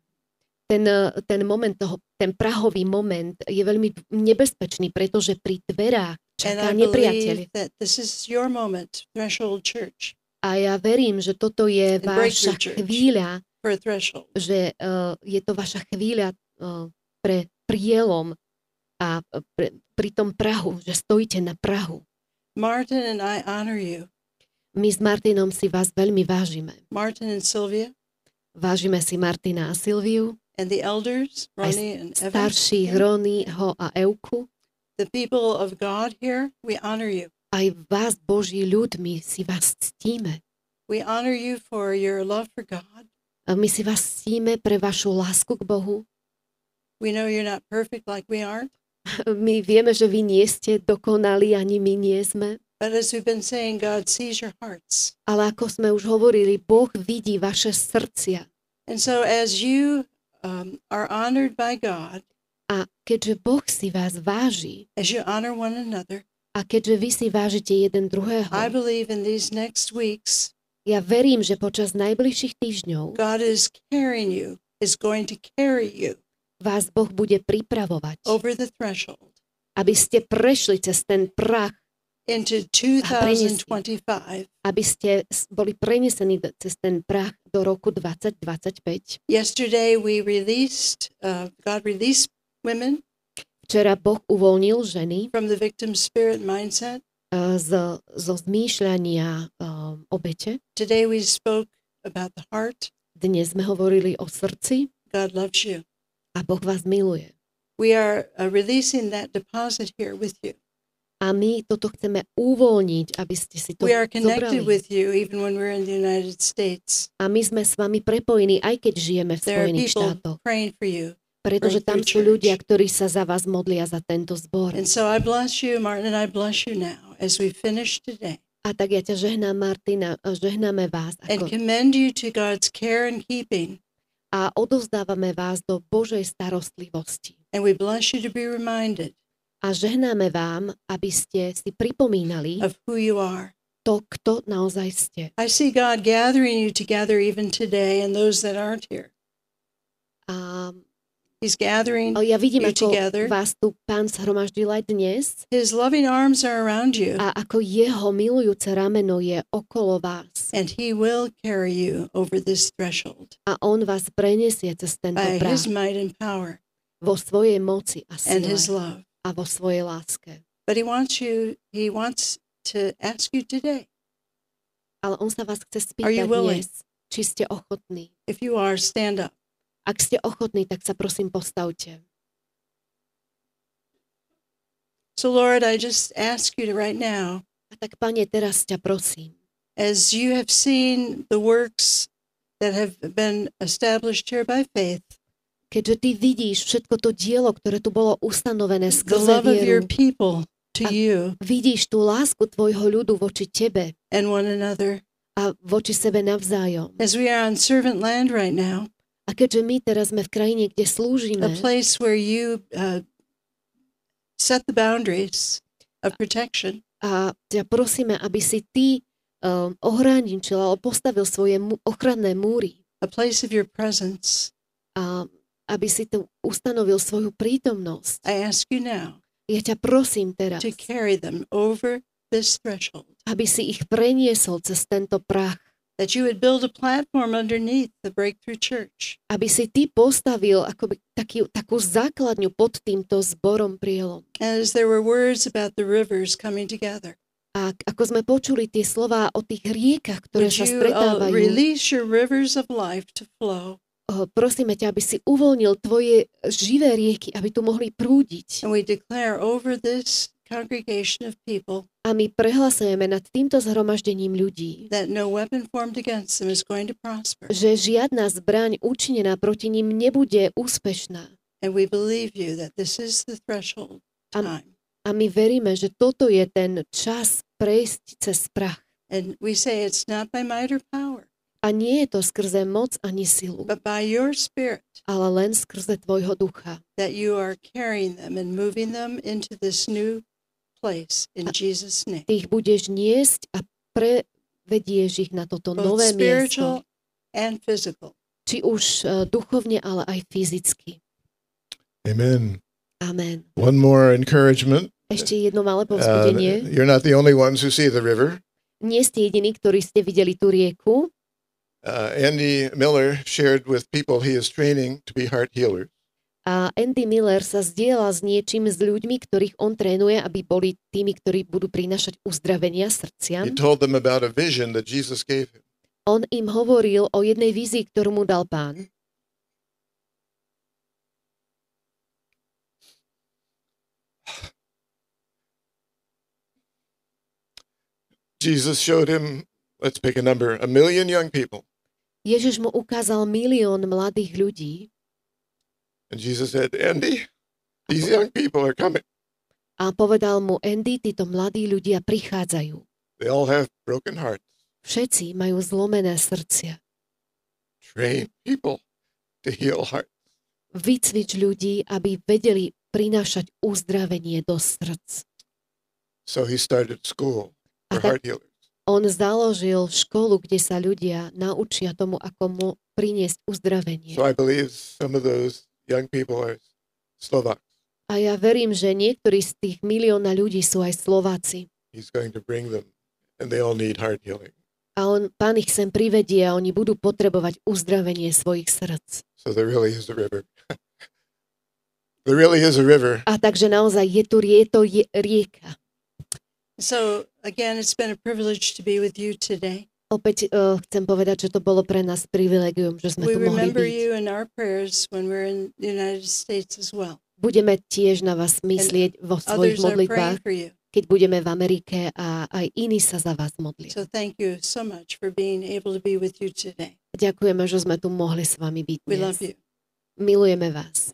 ten, ten moment, toho, ten prahový moment je veľmi nebezpečný, pretože pri dverách And čaká I nepriateľ. believe that this is your moment, Threshold Church, A ja verím, že toto je And vaša Breakthrough Church. chvíľa, for a threshold. že uh, je to vaša chvíľa uh, pre prielom a pre, pri tom Prahu, že stojíte na Prahu. Martin and I honor you. My s Martinom si vás veľmi vážime. Martin and Sylvia Vážime si Martina a Silviu, and the elders, aj Ronnie and Evan. starších Ronyho a Euku. The people of God here, we honor you. Aj vás, Boží ľud, my si vás ctíme. We honor you for your love for God. A my si vás ctíme pre vašu lásku k Bohu. We know you're not perfect like we aren't, My vieme, že vy nie ste dokonali, ani my nie sme. but as we've been saying, God sees your hearts. Ale ako sme už hovorili, Boh vidí vaše srdcia. And so as you um, are honored by God, A keďže Boh si vás váži, as you honor one another, a keďže vy si vážite jeden druhého, I believe in these next weeks, ja verím, že počas najbližších týždňov God is carrying you, is going to carry you vás Boh bude pripravovať, over the threshold aby ste prešli cez ten prach, into two thousand twenty-five. aby ste s- boli prenesení d- cez ten prach do roku dvadsať dvadsaťpäť. Yesterday we released, uh, God released women Včera Boh uvoľnil ženy from the victim spirit mindset. uh, z, zo zmýšľania um, obete. Today we spoke about the heart. Dnes sme hovorili o srdci God loves you. a Boh vás miluje. We are uh, releasing that deposit here with you. A my toto chceme uvoľniť, aby ste si to We are connected zobrali. with you even when we're in the United States. A my sme s vami prepojení, aj keď žijeme v There are Spojených people štátoch. praying for you. Pretože tam sú Breakthrough ľudia, Church. ktorí sa za vás modlia za tento zbor. And so I bless you, Martin, and I bless you now as we finish today A tak ja ťa žehnám, Martina, a žehnáme vás and ako, commend you to God's care and keeping. a odovzdávame vás do Božej starostlivosti. And we bless you to be reminded A žehnáme vám, aby ste si pripomínali of who you are. to, kto naozaj ste. I see God gathering you together even today and those that aren't here. A He's gathering Ja vidím, you ako together. vás tu Pán zhromaždil aj dnes His loving arms are around you, a ako jeho milujúce rameno je okolo vás. and he will carry you over this threshold A on vás preniesie cez tento by prah his might and power vo svojej moci a and his sile love. a vo svojej láske. But he wants you, he wants to ask you today, Ale on sa vás chce Are spýtať you willing? dnes, či ste ochotní. if you are, stand up. Ak ste ochotní, tak sa prosím postavte. So Lord, I just ask you to right now, A tak, Pane, teraz ťa prosím, as you have seen the works that have been established here by faith, keďže ty vidíš všetko to dielo, ktoré tu bolo ustanovené the skrze love of your vieru, people to A- you vidíš tú lásku tvojho ľudu voči tebe and one another, a voči sebe navzájom. as we are on servant land right now, A keďže my teraz sme v krajine, kde slúžime, a place where you uh, set the boundaries of protection, a ťa prosíme, aby si ty um, ohraničil alebo postavil svoje mu- ochranné múry a place of your presence, a aby si tu ustanovil svoju prítomnosť. I ask you now Ja ťa prosím teraz, to carry them over this threshold, aby si ich preniesol cez tento prach, that you would build a platform underneath the Breakthrough Church, aby si ty postavil akoby taký, takú základňu pod týmto zborom prielom. as there were words about the rivers coming together. A k- ako sme počuli tie slová o tých riekach, ktoré Would sa you uh, stretávajú, release your rivers of life to flow? oh, prosíme ťa, aby si uvoľnil tvoje živé rieky, aby tu mohli prúdiť. And we declare over this congregation of people A my prehlasujeme nad týmto zhromaždením ľudí, that no weapon formed against them is going to prosper. že žiadna zbraň učinená proti ním nebude úspešná. And we believe you that this is the threshold Am- time. A my veríme, že toto je ten čas prejsť cez prach. And we say it's not by might or power, A nie je to skrze moc ani silu, but by your spirit ale len skrze tvojho ducha. that you are carrying them and moving them into this new place in Jesus' name. Ty ich budeš niesť a prevedieš ich na toto Both nové spiritual miesto. and physical. Či už uh, duchovne, ale aj fyzicky. Amen. Amen. One more encouragement. Ešte jedno malé Uh, povzbudenie. you're not the only ones who see the river. Nie ste jediní, ktorí ste videli tú rieku. Uh, Andy Miller shared with people he is training to be heart healers. A Andy Miller sa zdieľa s niečím s ľuďmi, ktorých on trénuje, aby boli tými, ktorí budú prinášať uzdravenia He srdciam. told them about a vision that Jesus gave him. On im hovoril o jednej vízii, ktorú mu dal Pán. Jesus showed him, let's pick a number, a million young people. Ježiš mu ukázal milión mladých ľudí And Jesus said, Andy, these young people are coming. a povedal mu, Andy, títo mladí ľudia prichádzajú. They all have broken hearts. Všetci majú zlomené srdcia. Train people to heal hearts. Vycvič ľudí, aby vedeli prinášať uzdravenie do srdc. So he started school A for tak heart healers. on založil školu, kde sa ľudia naučia tomu, ako mu priniesť uzdravenie. So I believe some of those young people are Slovaks. A ja verím, že niektorí z tých milióna ľudí sú aj Slováci. He's going to bring them, and they all need heart healing. A on, Pán ich sem privedie a oni budú potrebovať uzdravenie svojich srdc. So there really is a river. There really is a river. A takže naozaj je tu je to je, rieka. So again, it's been a privilege to be with you today. Opäť uh, chcem povedať, že to bolo pre nás privilegium, že sme We tu mohli remember byť. you in our prayers when we're in the United States as well. Budeme tiež na vás myslieť vo svojich Others are modlitbách, praying for you. keď budeme v Amerike a aj iní sa za vás modlia. So thank you so much for being able to be with you today. Ďakujeme, že sme tu mohli s vami byť We dnes. love you. Milujeme vás.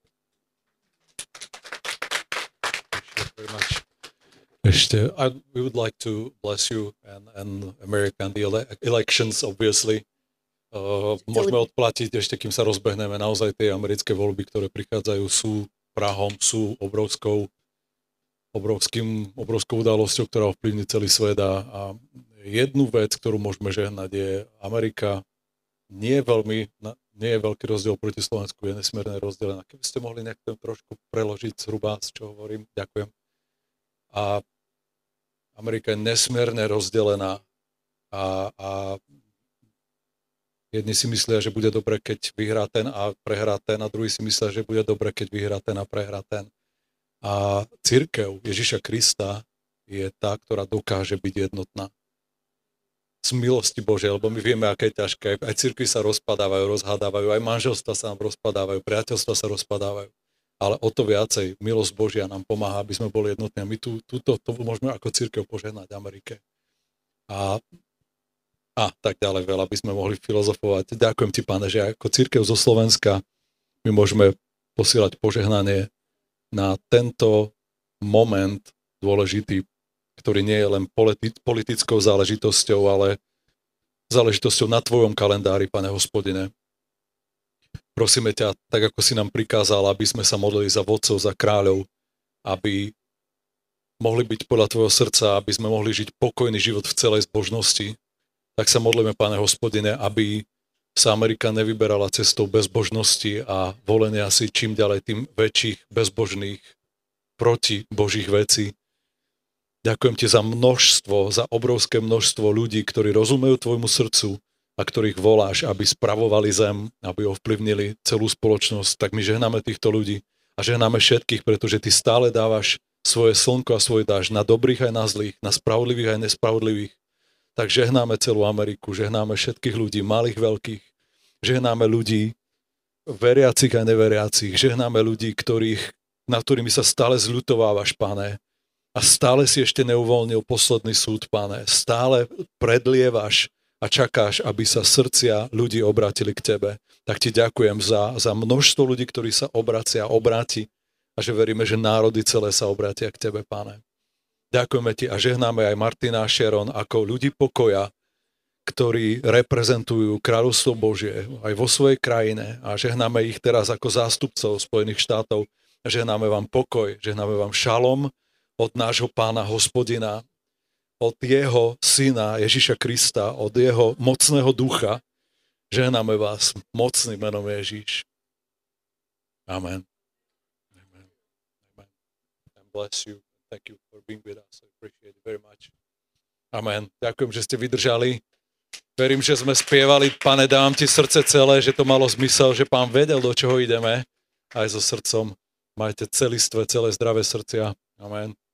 Very much. Ešte, I, we would like to bless you and, and America and the ele- elections, obviously. Uh, môžeme odplatiť ešte, kým sa rozbehneme. Naozaj tie americké voľby, ktoré prichádzajú, sú prahom, sú obrovskou, obrovským, obrovskou udalosťou, ktorá ovplyvní celý svet. A, a jednu vec, ktorú môžeme žehnať, je Amerika nie veľmi na, nie je veľký rozdiel proti Slovensku, je nesmierne rozdelená. Keby ste mohli nejak to trošku preložiť zhruba, z čo hovorím, ďakujem. A Amerika je nesmierne rozdelená a, a jedni si myslia, že bude dobre, keď vyhrá ten a prehrá ten, a druhí si myslia, že bude dobre, keď vyhrá ten a prehrá ten. A cirkev Ježiša Krista je tá, ktorá dokáže byť jednotná. Z milosti Božej, lebo my vieme, aké je ťažké. Aj cirkvi sa rozpadávajú, rozhádávajú, aj manželstva sa nám rozpadávajú, priateľstva sa rozpadávajú. Ale o to viacej milosť Božia nám pomáha, aby sme boli jednotní. A my tu, túto, to môžeme ako cirkev požehnať Amerike. A, a tak ďalej veľa by sme mohli filozofovať. Ďakujem ti, Pane, že ako cirkev zo Slovenska my môžeme posielať požehnanie na tento moment dôležitý, ktorý nie je len politi- politickou záležitosťou, ale záležitosťou na tvojom kalendári, Pane Hospodine. Prosíme ťa, tak ako si nám prikázal, aby sme sa modlili za vodcov, za kráľov, aby mohli byť podľa tvojho srdca, aby sme mohli žiť pokojný život v celej zbožnosti, tak sa modlíme, Pane Hospodine, aby sa Amerika nevyberala cestou bezbožnosti a volenia si čím ďalej tým väčších bezbožných proti Božích vecí. Ďakujem ti za množstvo, za obrovské množstvo ľudí, ktorí rozumejú tvojmu srdcu a ktorých voláš, aby spravovali zem, aby ovplyvnili celú spoločnosť. Tak my žehnáme týchto ľudí a žehnáme všetkých, pretože ty stále dávaš svoje slnko a svoj dážď na dobrých aj na zlých, na spravodlivých aj nespravodlivých. Tak žehnáme celú Ameriku, žehnáme všetkých ľudí, malých, veľkých. Žehnáme ľudí, veriacich a neveriacich. Žehnáme ľudí, ktorých, nad ktorými sa stále zľutovávaš, Pane. A stále si ešte neuvoľnil posledný súd, Pane. Stále predlievaš a čakáš, aby sa srdcia ľudí obrátili k tebe. Tak ti ďakujem za, za množstvo ľudí, ktorí sa obracia, obráti a že veríme, že národy celé sa obrátia k tebe, Pane. Ďakujeme ti a žehnáme aj Martina a Sharon ako ľudí pokoja, ktorí reprezentujú kráľovstvo Božie aj vo svojej krajine a žehnáme ich teraz ako zástupcov Spojených štátov. Žehnáme vám pokoj, žehnáme vám šalom od nášho Pána Hospodina, od jeho syna Ježiša Krista, od jeho mocného ducha. Žehnáme vás mocným menom Ježiš. Amen. Amen. Amen. And bless you. Thank you for being with us. I appreciate it very much. Amen. Ďakujem, že ste vydržali. Verím, že sme spievali, Pane, dám ti srdce celé, že to malo zmysel, že Pán vedel, do čoho ideme. Aj so srdcom. Majte celistvé, celé zdravé srdcia. Amen.